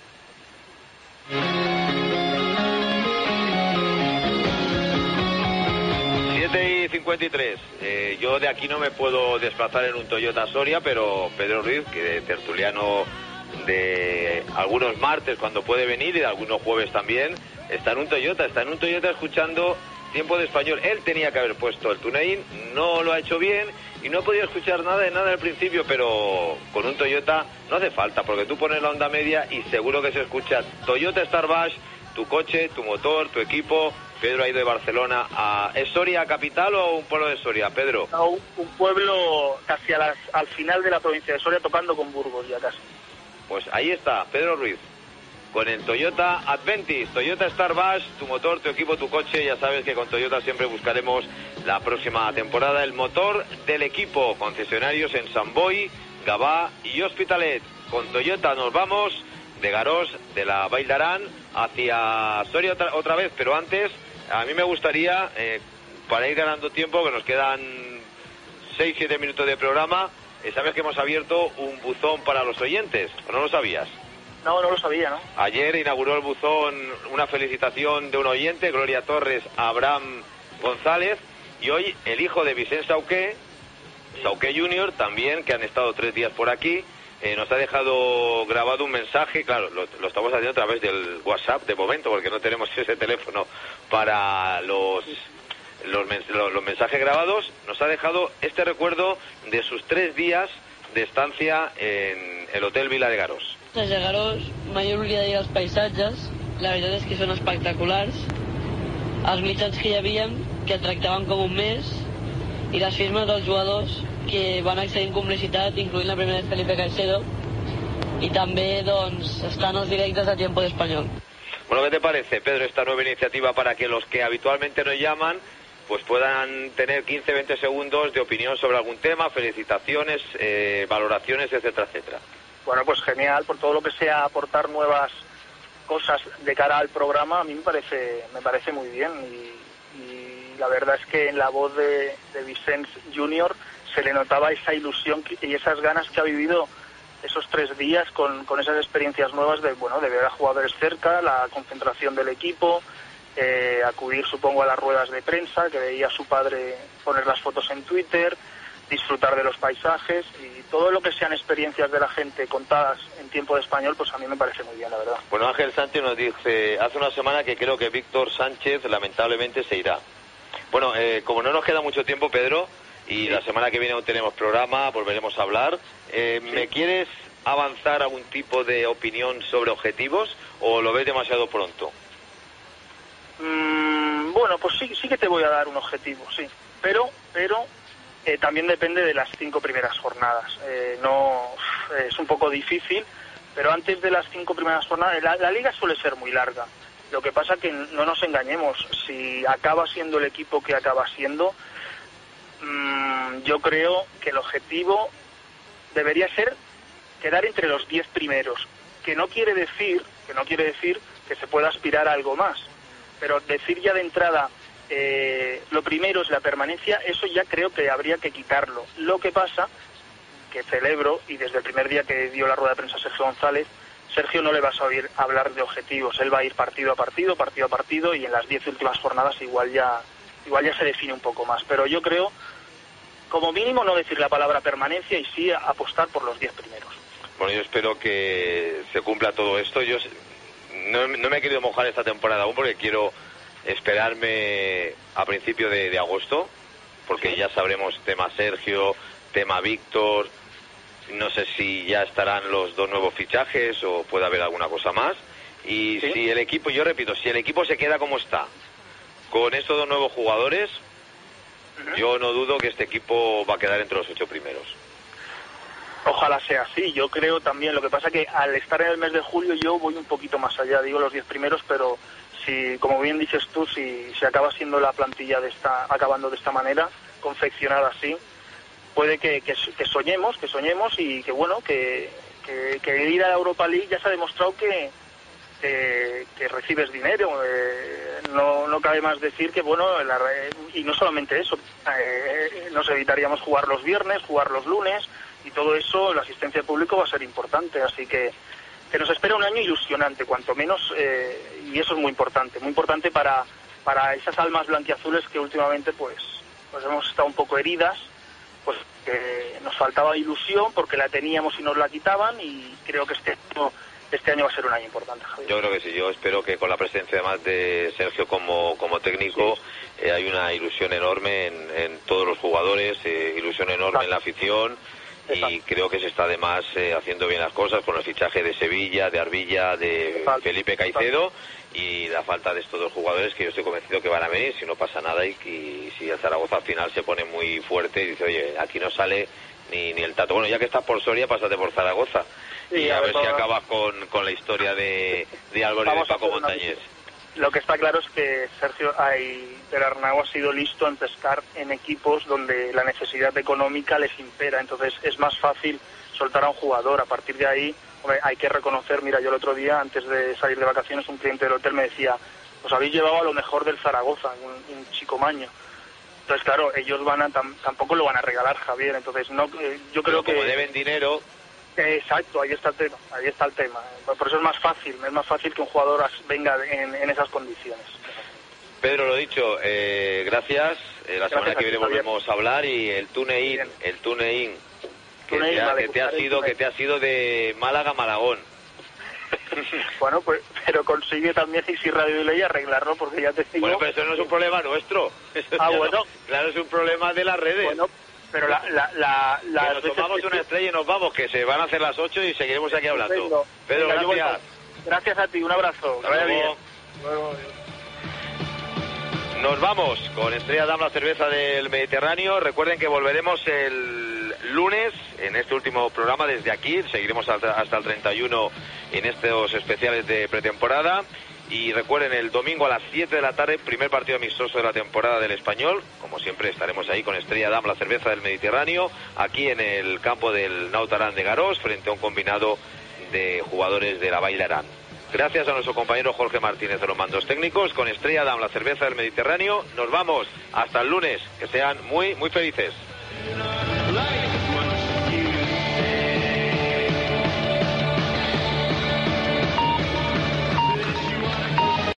siete y cincuenta y tres. Eh, yo de aquí no me puedo desplazar en un Toyota Soria, pero Pedro Ruiz, que tertuliano de algunos martes cuando puede venir y de algunos jueves también, está en un Toyota, está en un Toyota escuchando Tiempo de Español. Él tenía que haber puesto el TuneIn, no lo ha hecho bien y no he podido escuchar nada de nada al principio, pero con un Toyota no hace falta, porque tú pones la onda media y seguro que se escucha Toyota Starbash, tu coche, tu motor, tu equipo. Pedro ha ido de Barcelona a... ¿Es Soria capital o un pueblo de Soria, Pedro? No, un, un pueblo casi a las, al final de la provincia de Soria, tocando con Burgos ya casi. Pues ahí está, Pedro Ruiz, con el Toyota Adventis, Toyota Starbash, tu motor, tu equipo, tu coche. Ya sabes que con Toyota siempre buscaremos la próxima temporada el motor del equipo. Concesionarios en Sant Boi, Gavà y Hospitalet. Con Toyota nos vamos de Garós, de la Vall d'Aran, hacia Soria otra, otra vez, pero antes a mí me gustaría, eh, para ir ganando tiempo, que nos quedan seis siete minutos de programa, eh, sabes que hemos abierto un buzón para los oyentes, ¿o no lo sabías? No, no lo sabía, ¿no? Ayer inauguró el buzón una felicitación de un oyente, Gloria Torres, Abraham González, y hoy el hijo de Vicente Sauqué, Sauqué junior, también, que han estado tres días por aquí, eh, nos ha dejado grabado un mensaje. Claro, lo, lo estamos haciendo a través del WhatsApp de momento, porque no tenemos ese teléfono para los, los, los, los mensajes grabados. Nos ha dejado este recuerdo de sus tres días de estancia en el Hotel Vila de Garós. Des de Garós mai oblidaria els paisatges, la veritat és que són espectaculars, els mitjans que hi havia que tractaven com un mes i les firmes dels jugadors que van accedir en complicitat, incloent la primera de Felipe Caicedo, i també doncs estan els directes a Tiempo de Español. Bueno, ¿qué te parece, Pedro, esta nueva iniciativa para que los que habitualmente nos llaman pues puedan tener quince veinte segundos de opinión sobre algún tema, felicitaciones, eh, valoraciones, etcétera, etcétera? Bueno, pues genial, por todo lo que sea aportar nuevas cosas de cara al programa, a mí me parece me parece muy bien, y, y la verdad es que en la voz de, de Vicente junior se le notaba esa ilusión y esas ganas que ha vivido esos tres días con, con esas experiencias nuevas de, bueno, de ver a jugadores cerca, la concentración del equipo, eh, acudir, supongo, a las ruedas de prensa, que veía a su padre poner las fotos en Twitter, disfrutar de los paisajes y todo lo que sean experiencias de la gente contadas en tiempo de español, pues a mí me parece muy bien, la verdad. Bueno, Ángel Sánchez nos dice hace una semana que creo que Víctor Sánchez lamentablemente se irá. Bueno, eh, como no nos queda mucho tiempo, Pedro, y sí. La semana que viene aún tenemos programa, volveremos a hablar, eh, sí. ¿me quieres avanzar algún tipo de opinión sobre objetivos o lo ves demasiado pronto? Mm, bueno, pues sí, sí que te voy a dar un objetivo, sí, pero, pero eh, también depende de las cinco primeras jornadas. Eh, no, es un poco difícil, pero antes de las cinco primeras jornadas, la, la liga suele ser muy larga. Lo que pasa que no nos engañemos, si acaba siendo el equipo que acaba siendo, mmm, yo creo que el objetivo debería ser quedar entre los diez primeros, que no quiere decir, que no quiere decir que se pueda aspirar a algo más. Pero decir ya de entrada, eh, lo primero es la permanencia, eso ya creo que habría que quitarlo. Lo que pasa, que celebro, y desde el primer día que dio la rueda de prensa Sergio González, Sergio no le vas a oír hablar de objetivos, él va a ir partido a partido, partido a partido, y en las diez últimas jornadas igual ya, igual ya se define un poco más. Pero yo creo, como mínimo, no decir la palabra permanencia y sí apostar por los diez primeros. Bueno, yo espero que se cumpla todo esto. Yo No, no me he querido mojar esta temporada aún porque quiero esperarme a principio de, de agosto, porque ya sabremos tema Sergio, tema Víctor, no sé si ya estarán los dos nuevos fichajes o puede haber alguna cosa más. Y ¿sí? Si el equipo, yo repito, si el equipo se queda como está, con estos dos nuevos jugadores, uh-huh. yo no dudo que este equipo va a quedar entre los ocho primeros. Ojalá sea así, yo creo también. Lo que pasa que al estar en el mes de julio yo voy un poquito más allá, digo los diez primeros, pero si, como bien dices tú, si se acaba siendo la plantilla de esta, acabando de esta manera, confeccionada así, puede que, que, que soñemos, que soñemos y que bueno, que, que, que ir a la Europa League ya se ha demostrado que, que, que recibes dinero. Eh, no, no cabe más decir que bueno, la, y no solamente eso, eh, nos evitaríamos jugar los viernes, jugar los lunes. Y todo eso, la asistencia al público va a ser importante, así que, que nos espera un año ilusionante, cuanto menos, eh, y eso es muy importante, muy importante para, para esas almas blanquiazules que últimamente pues, pues hemos estado un poco heridas, pues que nos faltaba ilusión porque la teníamos y nos la quitaban, y creo que este año, este año va a ser un año importante, Javier. Yo creo que sí, yo espero que con la presencia además de Sergio como, como técnico, sí. eh, hay una ilusión enorme en, en todos los jugadores, eh, ilusión enorme Exacto. en la afición. Y creo que se está además eh, haciendo bien las cosas con el fichaje de Sevilla, de Arbilla, de Felipe Caicedo y la falta de estos dos jugadores que yo estoy convencido que van a venir si no pasa nada y, que, y si el Zaragoza al final se pone muy fuerte y dice, oye, aquí no sale ni, ni el tato. Bueno, ya que estás por Soria, pásate por Zaragoza y, y a, a ver, ver si acabas con, con la historia de, de Álvaro y de Paco Montañés. Lo que está claro es que Sergio ay, Perarnau ha sido listo en pescar en equipos donde la necesidad económica les impera, entonces es más fácil soltar a un jugador. A partir de ahí, hombre, hay que reconocer, mira, yo el otro día, antes de salir de vacaciones, un cliente del hotel me decía, os habéis llevado a lo mejor del Zaragoza, un, un chico maño. Entonces, claro, ellos van a, tam, tampoco lo van a regalar, Javier, entonces no, eh, yo creo Pero que... como deben dinero... Exacto, ahí está el tema, ahí está el tema. Por eso es más fácil, es más fácil que un jugador venga en, en esas condiciones. Pedro, lo dicho, eh, gracias. Eh, la gracias semana que viene volvemos a hablar y el tune-in, el tune-in que, tune te, ha, vale, que te ha sido, que te ha sido de Málaga a Malagón. Bueno, pues, pero consigue también Easy Radio Ley arreglarlo porque ya te digo. Bueno, pero eso no es un problema nuestro. Eso ah, bueno. No, claro, es un problema de las redes. Bueno, pero la, la, la, la nos tomamos una estrella y nos vamos, que se van a hacer las ocho y seguiremos aquí hablando. Pedro, Venga, gracias. Gracias a ti, un abrazo. Hasta luego. Luego. Nos vamos con Estrella Damm, la cerveza del Mediterráneo. Recuerden que volveremos el lunes en este último programa desde aquí. Seguiremos hasta el treinta y uno en estos especiales de pretemporada. Y recuerden, el domingo a las siete de la tarde, primer partido amistoso de la temporada del Español. Como siempre estaremos ahí con Estrella Damm, la cerveza del Mediterráneo, aquí en el campo del Nautarán de Garós, frente a un combinado de jugadores de la Vall d'Aran. Gracias a nuestro compañero Jorge Martínez de los mandos técnicos. Con Estrella Damm, la cerveza del Mediterráneo, nos vamos hasta el lunes. Que sean muy, muy felices.